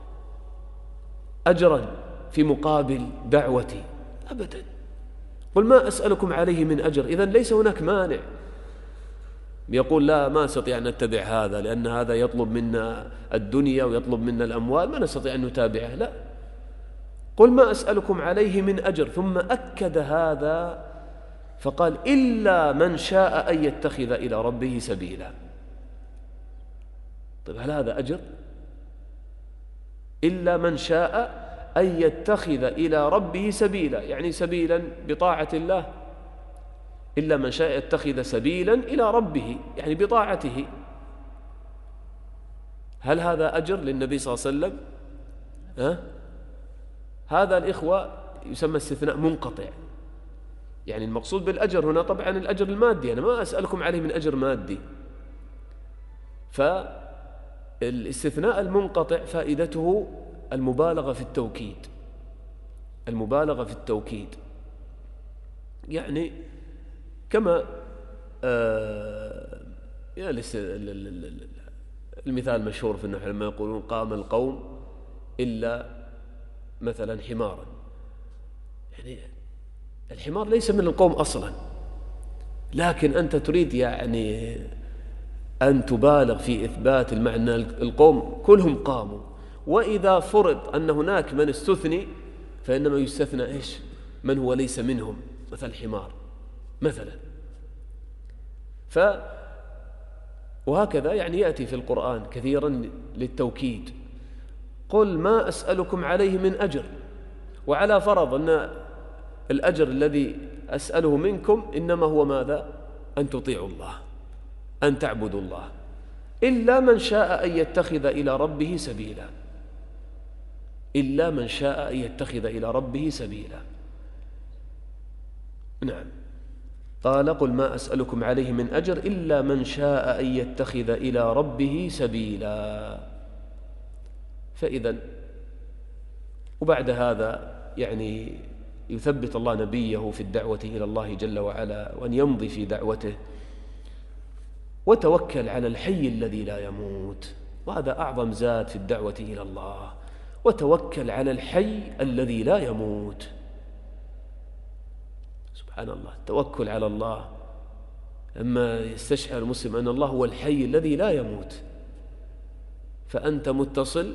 أجرا في مقابل دعوتي أبدا، قل ما أسألكم عليه من أجر. إذن ليس هناك مانع يقول لا ما نستطيع أن نتبع هذا لأن هذا يطلب منا الدنيا ويطلب منا الأموال، ما نستطيع أن نتابعه. لا، قل ما أسألكم عليه من أجر. ثم أكد هذا فقال إلا من شاء أن يتخذ إلى ربه سبيلا. طيب هل هذا أجر؟ إلا من شاء أن يتخذ إلى ربه سبيلا، يعني سبيلا بطاعة الله. إلا من شاء يتخذ سبيلا إلى ربه يعني بطاعته. هل هذا أجر للنبي صلى الله عليه وسلم؟ هذا الإخوة يسمى استثناء منقطع. يعني المقصود بالأجر هنا طبعا الأجر المادي، أنا ما أسألكم عليه من أجر مادي. فالاستثناء المنقطع فائدته المبالغة في التوكيد، المبالغة في التوكيد. يعني كما يعني المثال مشهور في النحو لما يقولون قام القوم إلا مثلا حمارا، يعني الحمار ليس من القوم أصلا، لكن أنت تريد يعني أن تبالغ في إثبات المعنى. القوم كلهم قاموا، وإذا فرض أن هناك من استثني فإنما يستثنى إيش؟ من هو ليس منهم، مثل الحمار مثلا. وهكذا يعني يأتي في القرآن كثيرا للتوكيد: قل ما أسألكم عليه من أجر. وعلى فرض أن الأجر الذي أسأله منكم إنما هو ماذا؟ أن تطيعوا الله، أن تعبدوا الله، إلا من شاء أن يتخذ إلى ربه سبيلا، إلا من شاء أن يتخذ إلى ربه سبيلا. نعم، قال: قل ما أسألكم عليه من أجر إلا من شاء أن يتخذ إلى ربه سبيلا. فإذا وبعد هذا يعني يثبت الله نبيه في الدعوة إلى الله جل وعلا، وأن يمضي في دعوته: وتوكل على الحي الذي لا يموت. وهذا أعظم زاد في الدعوة إلى الله: وتوكل على الحي الذي لا يموت. سبحان الله، التوكل على الله لما يستشعر المسلم أن الله هو الحي الذي لا يموت، فأنت متصل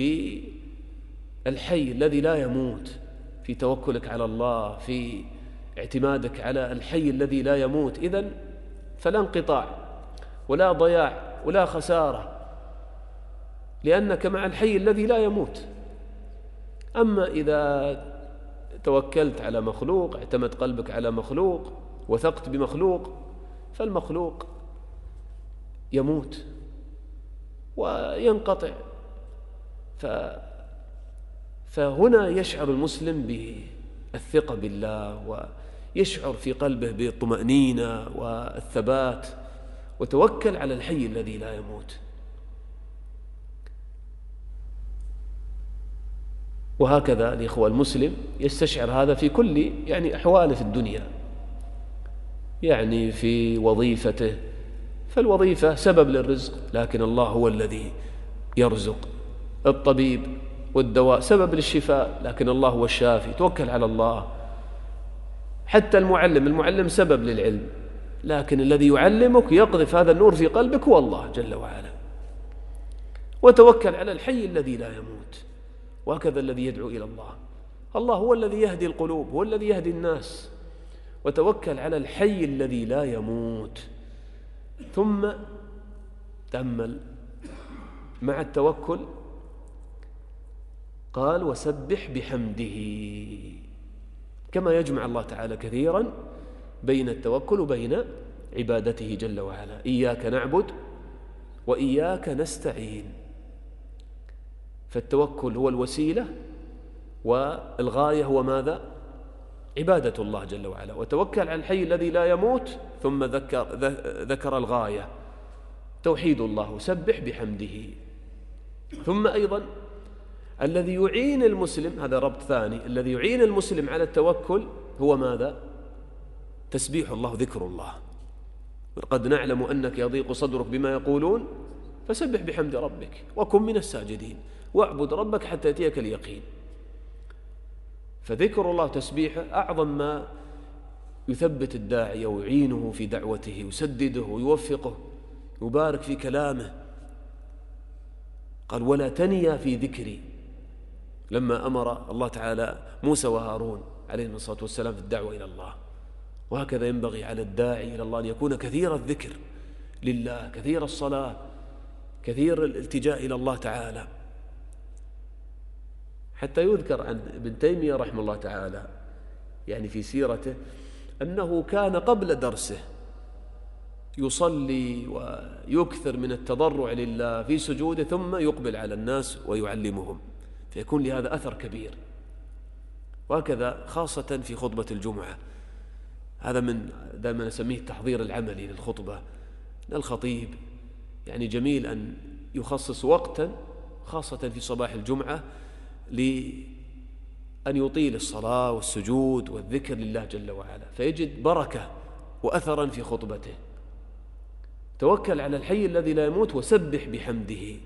بالحي الذي لا يموت في توكلك على الله، في اعتمادك على الحي الذي لا يموت. إذن فلا انقطاع ولا ضياع ولا خسارة، لأنك مع الحي الذي لا يموت. أما إذا توكلت على مخلوق، اعتمد قلبك على مخلوق، وثقت بمخلوق، فالمخلوق يموت وينقطع. فهنا يشعر المسلم بالثقة بالله، ويشعر في قلبه بالطمأنينة والثبات: وتوكل على الحي الذي لا يموت. وهكذا الإخوة المسلم يستشعر هذا في كل يعني أحواله في الدنيا، يعني في وظيفته، فالوظيفة سبب للرزق، لكن الله هو الذي يرزق. الطبيب والدواء سبب للشفاء، لكن الله هو الشافي، توكل على الله. حتى المعلم سبب للعلم، لكن الذي يعلمك يقذف هذا النور في قلبك هو الله جل وعلا. وتوكل على الحي الذي لا يموت. وهكذا الذي يدعو إلى الله، الله هو الذي يهدي القلوب، هو الذي يهدي الناس. وتوكل على الحي الذي لا يموت. ثم تأمل مع التوكل، قال: وسبح بحمده. كما يجمع الله تعالى كثيرا بين التوكل وبين عبادته جل وعلا: إياك نعبد وإياك نستعين. فالتوكل هو الوسيلة، والغاية هو ماذا؟ عبادة الله جل وعلا. وتوكل على الحي الذي لا يموت، ثم ذكر الغاية: توحيد الله، وسبح بحمده. ثم أيضا الذي يعين المسلم، هذا ربط ثاني، الذي يعين المسلم على التوكل هو ماذا؟ تسبيح الله، ذكر الله. وقد نعلم أنك يضيق صدرك بما يقولون، فسبح بحمد ربك وكن من الساجدين، واعبد ربك حتى يأتيك اليقين. فذكر الله تسبيحه أعظم ما يثبت الداعي ويعينه في دعوته، يسدده ويوفقه، يبارك في كلامه. قال: ولا تنيا في ذكري، لما أمر الله تعالى موسى وهارون عليهم الصلاة والسلام في الدعوة إلى الله. وهكذا ينبغي على الداعي إلى الله أن يكون كثير الذكر لله، كثير الصلاة، كثير الالتجاء إلى الله تعالى. حتى يذكر عن ابن تيمية رحمه الله تعالى يعني في سيرته أنه كان قبل درسه يصلي ويكثر من التضرع لله في سجوده، ثم يقبل على الناس ويعلمهم، فيكون لهذا أثر كبير. وهكذا خاصة في خطبة الجمعة، هذا من دائما نسميه التحضير العملي للخطبة. الخطيب يعني جميل أن يخصص وقتا خاصة في صباح الجمعة لأن يطيل الصلاة والسجود والذكر لله جل وعلا، فيجد بركة وأثرا في خطبته. توكل على الحي الذي لا يموت وسبح بحمده.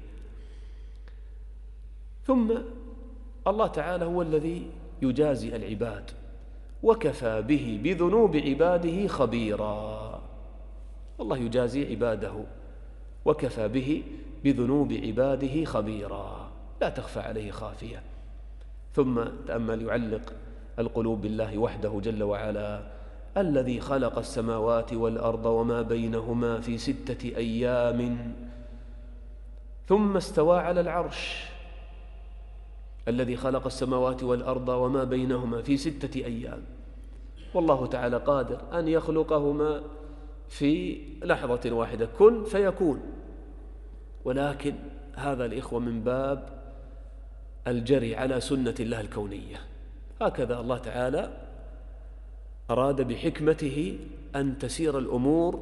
ثم الله تعالى هو الذي يجازي العباد، وكفى به بذنوب عباده خبيرا. الله يجازي عباده وكفى به بذنوب عباده خبيرا، لا تخفى عليه خافية. ثم تأمل يعلق القلوب بالله وحده جل وعلا: الذي خلق السماوات والأرض وما بينهما في 6 أيام ثم استوى على العرش. الذي خلق السماوات والأرض وما بينهما في 6 أيام، والله تعالى قادر أن يخلقهما في لحظة واحدة، كن فيكون. ولكن هذا الإخوة من باب الجري على سنة الله الكونية. هكذا الله تعالى أراد بحكمته أن تسير الأمور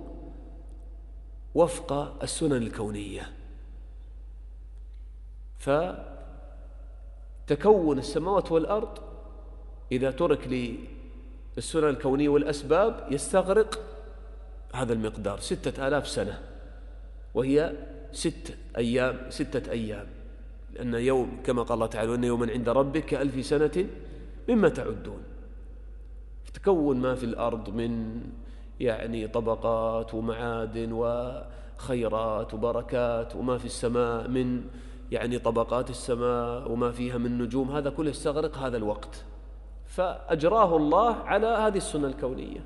وفق السنن الكونية. فتكون السماوات والأرض إذا ترك للسنن الكونية والأسباب يستغرق هذا المقدار 6000 سنة، وهي 6 أيام، لأن يوم كما قال الله تعالى: وإن يوما عند ربك كألف سنة مما تعدون. تكون ما في الأرض من طبقات ومعادن وخيرات وبركات، وما في السماء من طبقات السماء وما فيها من نجوم، هذا كله يستغرق هذا الوقت، فأجراه الله على هذه السنة الكونية.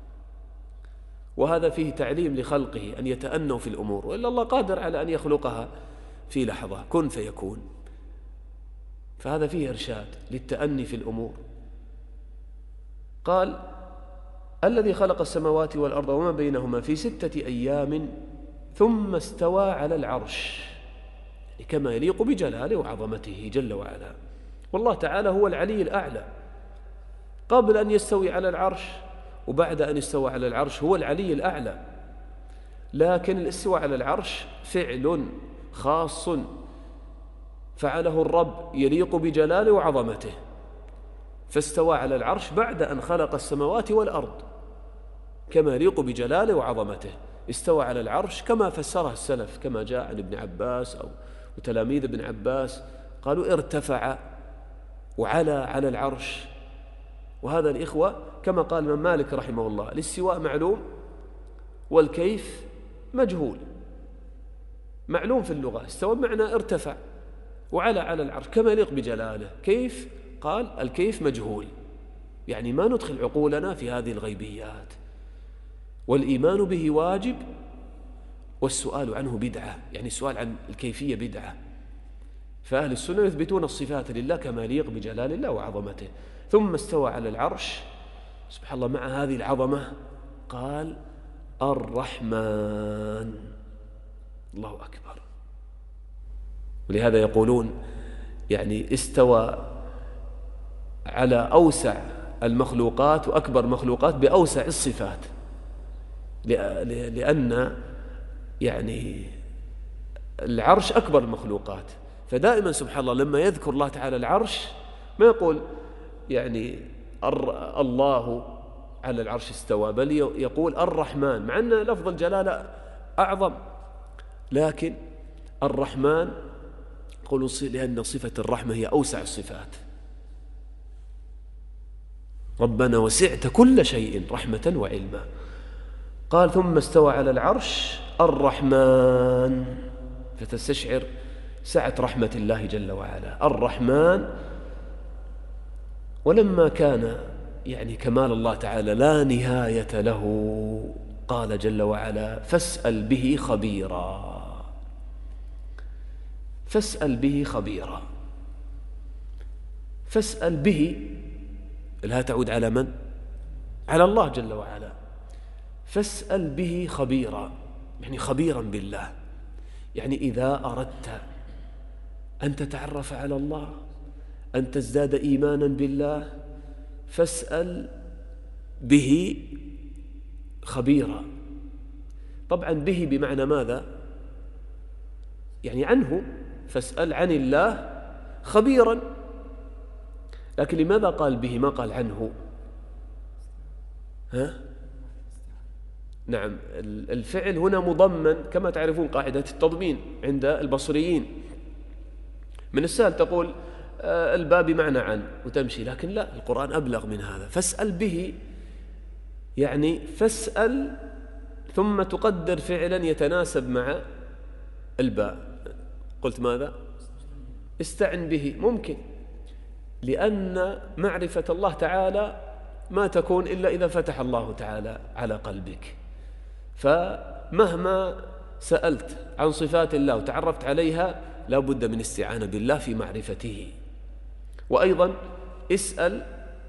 وهذا فيه تعليم لخلقه أن يتأنوا في الأمور، وإلا الله قادر على أن يخلقها في لحظة، كن فيكون. فهذا فيه إرشاد للتأني في الأمور. قال: الذي خلق السماوات والأرض وما بينهما في 6 أيام ثم استوى على العرش، كما يليق بجلاله وعظمته جل وعلا. والله تعالى هو العلي الأعلى قبل أن يستوي على العرش، وبعد أن استوى على العرش هو العلي الأعلى. لكن الاستواء على العرش فعل خاص فعله الرب يليق بجلاله وعظمته، فاستوى على العرش بعد أن خلق السماوات والأرض كما يليق بجلاله وعظمته. استوى على العرش كما فسره السلف، كما جاء عن ابن عباس أو تلاميذ ابن عباس، قالوا ارتفع وعلى على العرش. وهذا الإخوة كما قال الإمام مالك رحمه الله: الاستواء معلوم والكيف مجهول. معلوم في اللغة استوى بمعنى ارتفع، وعلى على العرش كما يليق بجلاله. كيف؟ قال الكيف مجهول، يعني ما ندخل عقولنا في هذه الغيبيات، والإيمان به واجب، والسؤال عنه بدعة، يعني السؤال عن الكيفية بدعة. فأهل السنة يثبتون الصفات لله كما يليق بجلال الله وعظمته. ثم استوى على العرش، سبحان الله، مع هذه العظمة قال الرحمن. الله أكبر. ولهذا يقولون استوى على أوسع المخلوقات وأكبر المخلوقات بأوسع الصفات، لأن العرش أكبر المخلوقات. فدائما سبحان الله لما يذكر الله تعالى العرش ما يقول الله على العرش استوى، بل يقول الرحمن، مع أن لفظ الجلالة أعظم، لكن الرحمن يقولون لأن صفة الرحمة هي أوسع الصفات. ربنا وسعت كل شيء رحمة وعلما. قال ثم استوى على العرش الرحمن، فتستشعر سعة رحمة الله جل وعلا. الرحمن. ولما كان كمال الله تعالى لا نهاية له، قال جل وعلا فاسأل به خبيرا. فاسأل به خبيرا. فاسأل به، الها تعود على من؟ على الله جل وعلا. فاسأل به خبيرا، خبيرا بالله. إذا أردت أن تتعرف على الله، أن تزداد إيمانا بالله، فاسأل به خبيرا. طبعا به بمعنى ماذا؟ عنه، فاسأل عن الله خبيرا. لكن لماذا قال به ما قال عنه؟ نعم، الفعل هنا مضمن كما تعرفون قاعدة التضمين عند البصريين. من السهل تقول الباء بمعنى عن وتمشي، لكن لا، القرآن أبلغ من هذا. فاسأل به يعني فاسأل ثم تقدر فعلا يتناسب مع الباء. قلت ماذا؟ استعن به. ممكن، لأن معرفة الله تعالى ما تكون إلا إذا فتح الله تعالى على قلبك. فمهما سألت عن صفات الله وتعرفت عليها لا بد من استعانة بالله في معرفته. وأيضا اسأل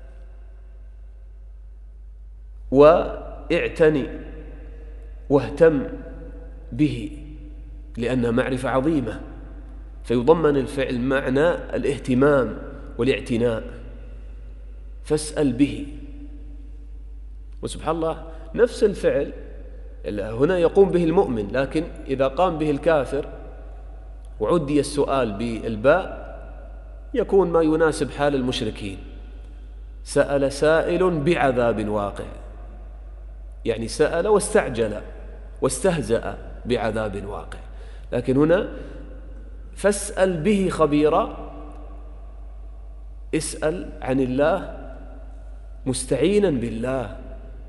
واعتني واهتم به، لأنها معرفة عظيمة، فيضمن الفعل معنى الاهتمام والاعتناء. فاسأل به. وسبحان الله نفس الفعل هنا يقوم به المؤمن، لكن إذا قام به الكافر وعدي السؤال بالباء يكون ما يناسب حال المشركين. سأل سائل بعذاب واقع، يعني سأل واستعجل واستهزأ بعذاب واقع. لكن هنا فاسأل به خبيرا، اسأل عن الله مستعينا بالله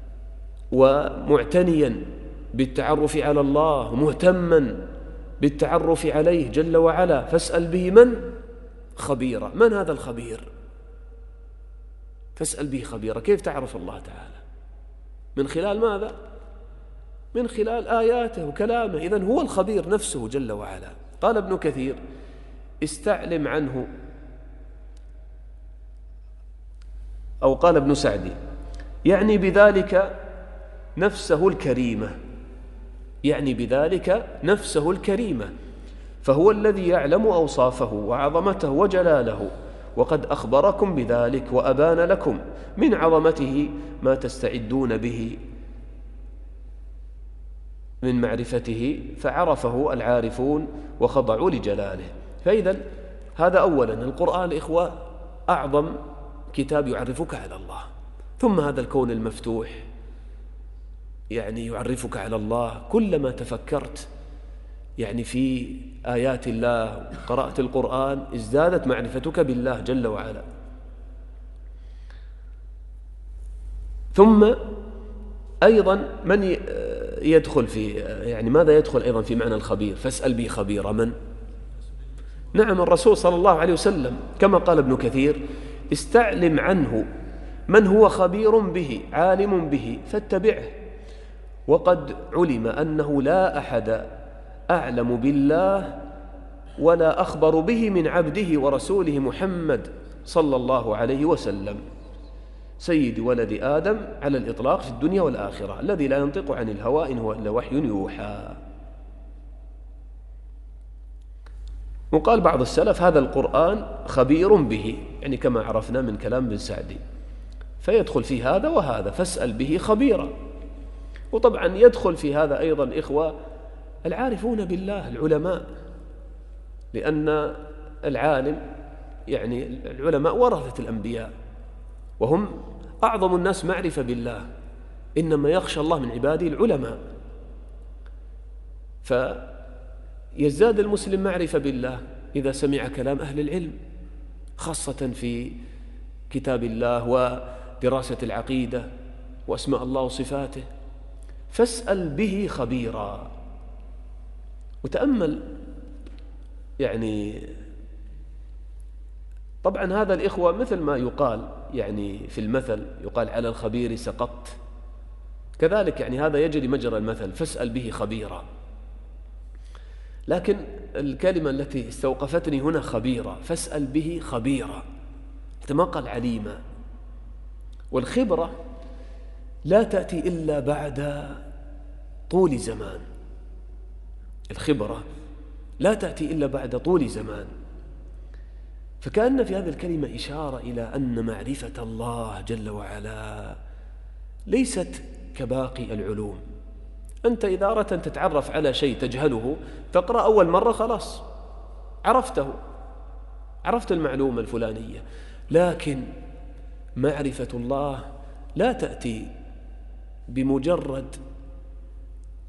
ومعتنيا بالتعرف على الله ومهتما بالتعرف عليه جل وعلا. فاسأل به من؟ خبيرا. من هذا الخبير؟ فاسأل به خبيرا. كيف تعرف الله تعالى؟ من خلال ماذا؟ من خلال آياته وكلامه. إذن هو الخبير نفسه جل وعلا. قال ابن كثير استعلم عنه، أو قال ابن سعدي يعني بذلك نفسه الكريمة، يعني بذلك نفسه الكريمة، فهو الذي يعلم أوصافه وعظمته وجلاله، وقد أخبركم بذلك وأبان لكم من عظمته ما تستعدون به من معرفته، فعرفه العارفون وخضعوا لجلاله. فإذا هذا أولا. القرآن الإخوة أعظم كتاب يعرفك على الله، ثم هذا الكون المفتوح يعني يعرفك على الله. كلما تفكرت يعني في آيات الله قرأت القرآن ازدادت معرفتك بالله جل وعلا. ثم أيضا من يدخل في يعني ماذا يدخل أيضا في معنى الخبير؟ فاسأل به خبيرا. من؟ نعم، الرسول صلى الله عليه وسلم، كما قال ابن كثير استعلم عنه من هو خبير به عالم به فاتبعه. وقد علم أنه لا أحد أعلم بالله ولا أخبر به من عبده ورسوله محمد صلى الله عليه وسلم، سيد ولد آدم على الإطلاق في الدنيا والآخرة، الذي لا ينطق عن الهوى إن هو إلا وحي يوحى. وقال بعض السلف هذا القرآن خبير به، يعني كما عرفنا من كلام بن سعدي، فيدخل في هذا وهذا. فاسأل به خبيرا. وطبعا يدخل في هذا أيضا إخوة العارفون بالله، العلماء، لأن العالم يعني العلماء ورثة الأنبياء وهم أعظم الناس معرفة بالله، إنما يخشى الله من عباده العلماء. فيزداد المسلم معرفة بالله إذا سمع كلام أهل العلم، خاصة في كتاب الله ودراسة العقيدة وأسماء الله وصفاته. فاسأل به خبيرا. وتأمل يعني طبعا هذا الإخوة مثل ما يقال يعني في المثل يقال على الخبير سقطت، كذلك يعني هذا يجري مجرى المثل، فاسأل به خبيرا. لكن الكلمة التي استوقفتني هنا خبيرا، فاسأل به خبيرا، حتى ما قال عليما. والخبرة لا تأتي إلا بعد طول زمان، الخبرة لا تأتي إلا بعد طول زمان. فكأن في هذه الكلمة إشارة إلى أن معرفة الله جل وعلا ليست كباقي العلوم. أنت إذا أردت أن تتعرف على شيء تجهله تقرأ أول مرة خلاص عرفته، عرفت المعلومة الفلانية. لكن معرفة الله لا تأتي بمجرد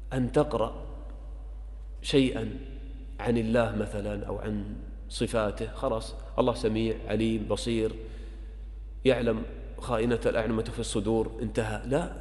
أن تقرأ شيئا عن الله مثلا أو عن صفاته، خلاص الله سميع عليم بصير يعلم خائنة الأعين وما تخفي الصدور، انتهى. لا،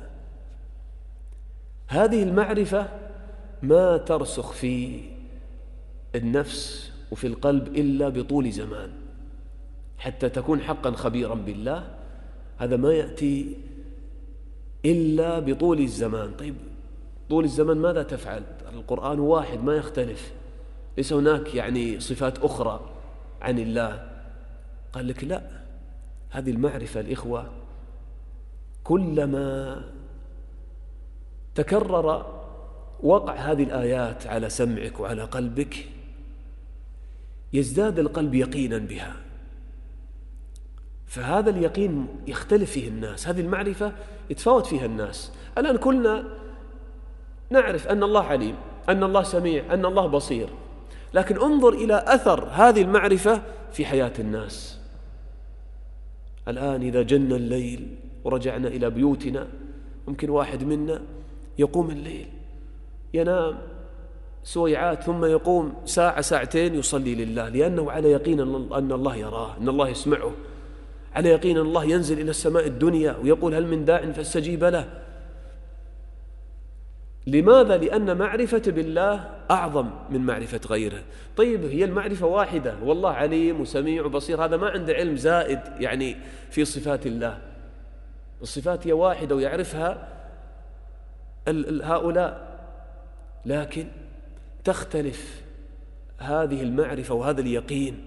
هذه المعرفة ما ترسخ في النفس وفي القلب إلا بطول زمان حتى تكون حقا خبيرا بالله. هذا ما يأتي إلا بطول الزمان. طيب طول الزمان ماذا تفعل؟ القرآن واحد ما يختلف، ليس هناك يعني صفات أخرى عن الله. قال لك لا، هذه المعرفة الإخوة كلما تكرر وقع هذه الآيات على سمعك وعلى قلبك يزداد القلب يقينا بها، فهذا اليقين يختلف فيه الناس، هذه المعرفة يتفاوت فيها الناس. الآن كلنا نعرف أن الله عليم، أن الله سميع، أن الله بصير، لكن انظر إلى أثر هذه المعرفة في حياة الناس. الآن إذا جن الليل ورجعنا إلى بيوتنا، ممكن واحد منا يقوم الليل ينام سويعات ثم يقوم ساعة ساعتين يصلي لله، لأنه على يقين أن الله يراه، أن الله يسمعه، على يقين أن الله ينزل إلى السماء الدنيا ويقول هل من داع فاستجيب له. لماذا؟ لأن معرفة بالله أعظم من معرفة غيره. طيب هي المعرفة واحدة، والله عليم وسميع وبصير، هذا ما عنده علم زائد يعني في صفات الله، الصفات هي واحدة ويعرفها هؤلاء، لكن تختلف هذه المعرفة وهذا اليقين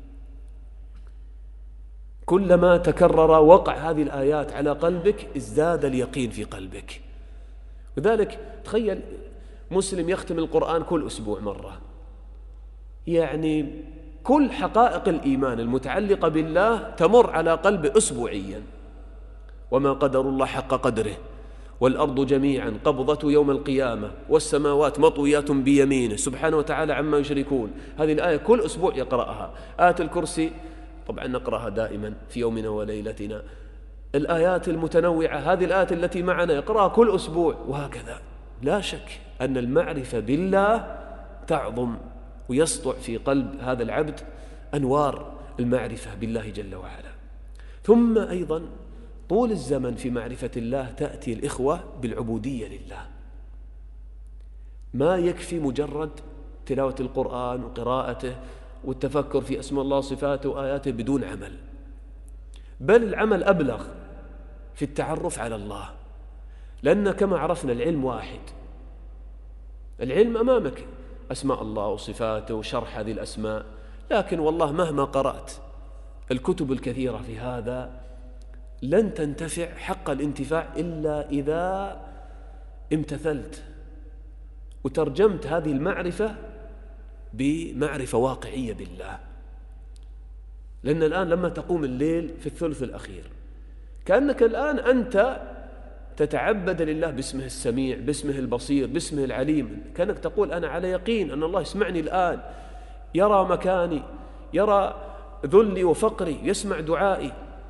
كلما تكرر وقع هذه الآيات على قلبك ازداد اليقين في قلبك. لذلك تخيل مسلم يختم القرآن كل أسبوع مرة، يعني كل حقائق الإيمان المتعلقة بالله تمر على قلبه أسبوعيا. وما قدر الله حق قدره، والأرض جميعا قبضته يوم القيامة، والسماوات مطويات بيمينه سبحانه وتعالى عما يشركون. هذه الآية كل أسبوع يقرأها. آية الكرسي طبعا نقرأها دائما في يومنا وليلتنا. الآيات المتنوعة، هذه الآيات التي معنا يقرأها كل أسبوع، وهكذا. لا شك أن المعرفة بالله تعظم ويسطع في قلب هذا العبد أنوار المعرفة بالله جل وعلا. ثم أيضا طول الزمن في معرفة الله تأتي الإخوة بالعبودية لله. ما يكفي مجرد تلاوة القرآن وقراءته والتفكر في أسماء الله وصفاته وآياته بدون عمل، بل العمل أبلغ في التعرف على الله، لأن كما عرفنا العلم واحد، العلم أمامك أسماء الله وصفاته وشرح هذه الأسماء، لكن والله مهما قرأت الكتب الكثيرة في هذا لن تنتفع حق الانتفاع إلا إذا امتثلت وترجمت هذه المعرفة بمعرفة واقعية بالله. لأن الآن لما تقوم الليل في الثلث الأخير كأنك الآن أنت تتعبد لله باسمه السميع، باسمه البصير، باسمه العليم، كأنك تقول أنا على يقين أن الله يسمعني الآن، يرى مكاني، يرى ذلي وفقري، يسمع دعائي.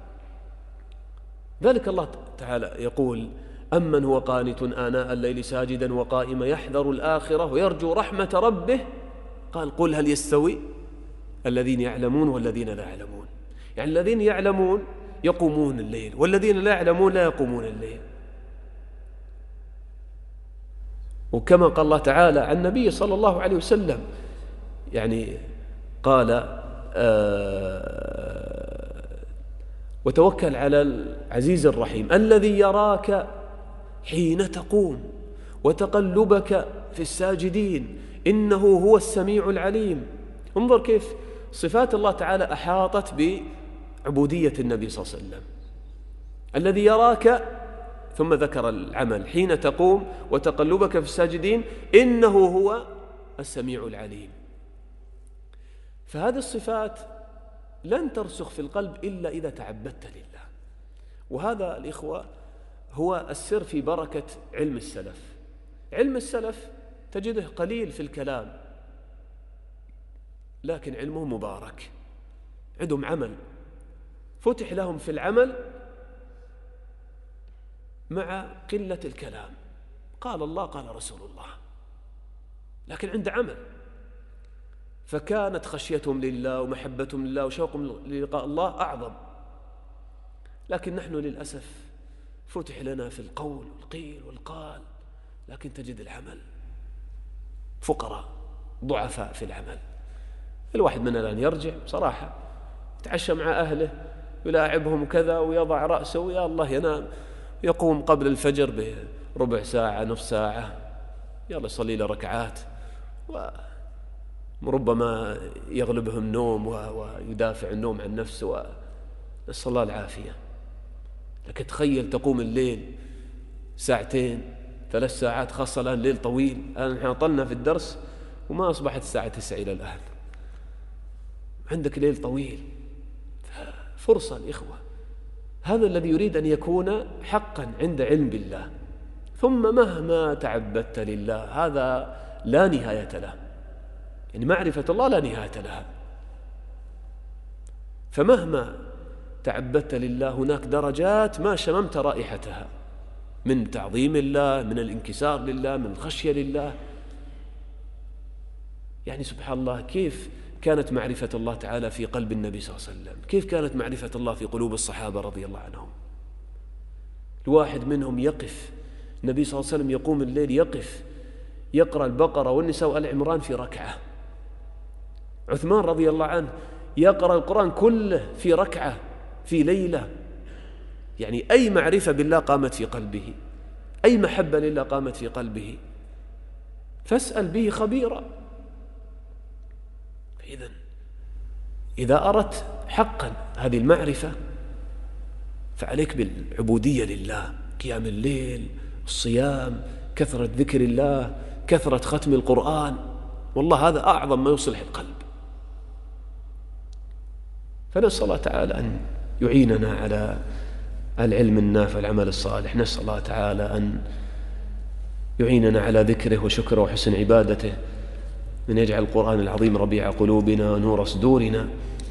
ذلك الله تعالى يقول أمن هو قانت آناء الليل ساجدا وقائما يحذر الآخرة ويرجو رحمة ربه، قال قل هل يستوي الذين يعلمون والذين لا يعلمون. يعني الذين يعلمون يقومون الليل، والذين لا يعلمون لا يقومون الليل. وكما قال الله تعالى عن النبي صلى الله عليه وسلم، يعني قال وتوكل على العزيز الرحيم الذي يراك حين تقوم وتقلبك في الساجدين إنه هو السميع العليم. انظر كيف صفات الله تعالى أحاطت بعبودية النبي صلى الله عليه وسلم. الذي يراك، ثم ذكر العمل حين تقوم وتقلبك في الساجدين إنه هو السميع العليم. فهذه الصفات لن ترسخ في القلب إلا إذا تعبدت لله. وهذا الإخوة هو السر في بركة علم السلف. علم السلف تجده قليل في الكلام، لكن علمه مبارك، عندهم عمل، فتح لهم في العمل مع قلة الكلام. قال الله قال رسول الله. لكن عنده عمل. فكانت خشيتهم لله ومحبتهم لله وشوقهم للقاء الله أعظم. لكن نحن للأسف فتح لنا في القول والقيل والقال، لكن تجد العمل فقراء ضعفاء في العمل. الواحد مننا الآن يرجع بصراحة يتعشى مع أهله يلاعبهم كذا ويضع رأسه ويا الله ينام، يقوم قبل الفجر بربع ساعة نصف ساعة يلا يصلي له ركعات، وربما يغلبه النوم ويدافع النوم عن نفسه، نسأل الله العافية. لكن تخيل تقوم الليل ساعتين 3 ساعات، خاصة الآن ليل طويل. الآن طلنا في الدرس وما أصبحت الساعة 9 إلى الآن، عندك ليل طويل. فرصة الإخوة، هذا الذي يريد أن يكون حقا عند علم بالله. ثم مهما تعبدت لله هذا لا نهاية له، يعني معرفة الله لا نهاية لها. فمهما تعبدت لله هناك درجات ما شممت رائحتها من تعظيم الله، من الانكسار لله، من الخشية لله. يعني سبحان الله كيف كانت معرفة الله تعالى في قلب النبي صلى الله عليه وسلم، كيف كانت معرفة الله في قلوب الصحابة رضي الله عنهم. الواحد منهم يقف، النبي صلى الله عليه وسلم يقوم الليل يقف يقرأ البقرة والنساء وآل عمران في ركعة. عثمان رضي الله عنه يقرأ القرآن كله في ركعة في ليلة. يعني أي معرفة بالله قامت في قلبه، أي محبة لله قامت في قلبه، فاسأل به خبيرا. إذا أردت حقا هذه المعرفة فعليك بالعبودية لله، قيام الليل، الصيام، كثرة ذكر الله، كثرة ختم القرآن. والله هذا أعظم ما يصلح القلب. فنسأل الله تعالى أن يعيننا على العلم النافع والعمل الصالح. نسأل الله تعالى أن يعيننا على ذكره وشكره وحسن عبادته، من يجعل القرآن العظيم ربيع قلوبنا ونور صدورنا.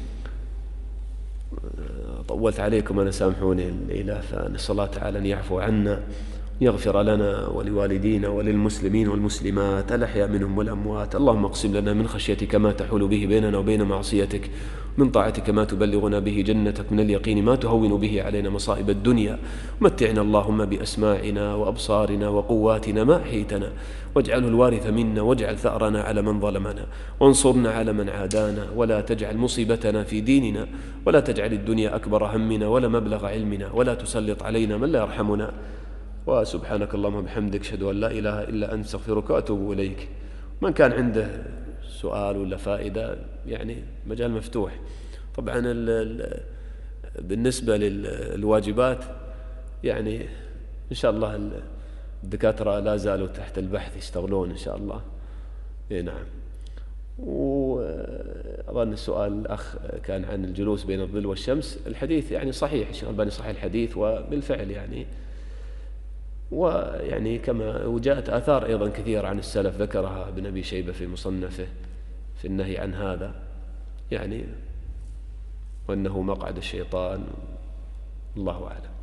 طولت عليكم أنا، سامحوني الليلة، فنسأل الله تعالى أن يعفو عنا، يغفر لنا ولوالدينا وللمسلمين والمسلمات الأحياء منهم والأموات. اللهم اقسم لنا من خشيتك ما تحول به بيننا وبين معصيتك، من طاعتك ما تبلغنا به جنتك، من اليقين ما تهون به علينا مصائب الدنيا. متعنا اللهم بأسماعنا وأبصارنا وقواتنا ما أحييتنا، واجعله الوارث منا، واجعل ثأرنا على من ظلمنا، وانصرنا على من عادانا، ولا تجعل مصيبتنا في ديننا، ولا تجعل الدنيا أكبر همنا ولا مبلغ علمنا، ولا تسلط علينا من لا يرحمنا. وسبحانك اللهم وبحمدك، أشهد أن لا إله إلا أنت، أستغفرك وأتوب إليك. من كان عنده سؤال ولا فائدة يعني مجال مفتوح. طبعا بالنسبة للواجبات يعني إن شاء الله الدكاترة لا زالوا تحت البحث، يشتغلون إن شاء الله. نعم. وأظن السؤال الأخ كان عن الجلوس بين الظل والشمس. الحديث يعني صحيح، الشيخ الألباني صحيح الحديث، وبالفعل يعني ويعني كما وجاءت آثار أيضا كثيرة عن السلف ذكرها ابن أبي شيبة في مصنفه في النهي عن هذا، يعني وأنه مقعد الشيطان. الله أعلم.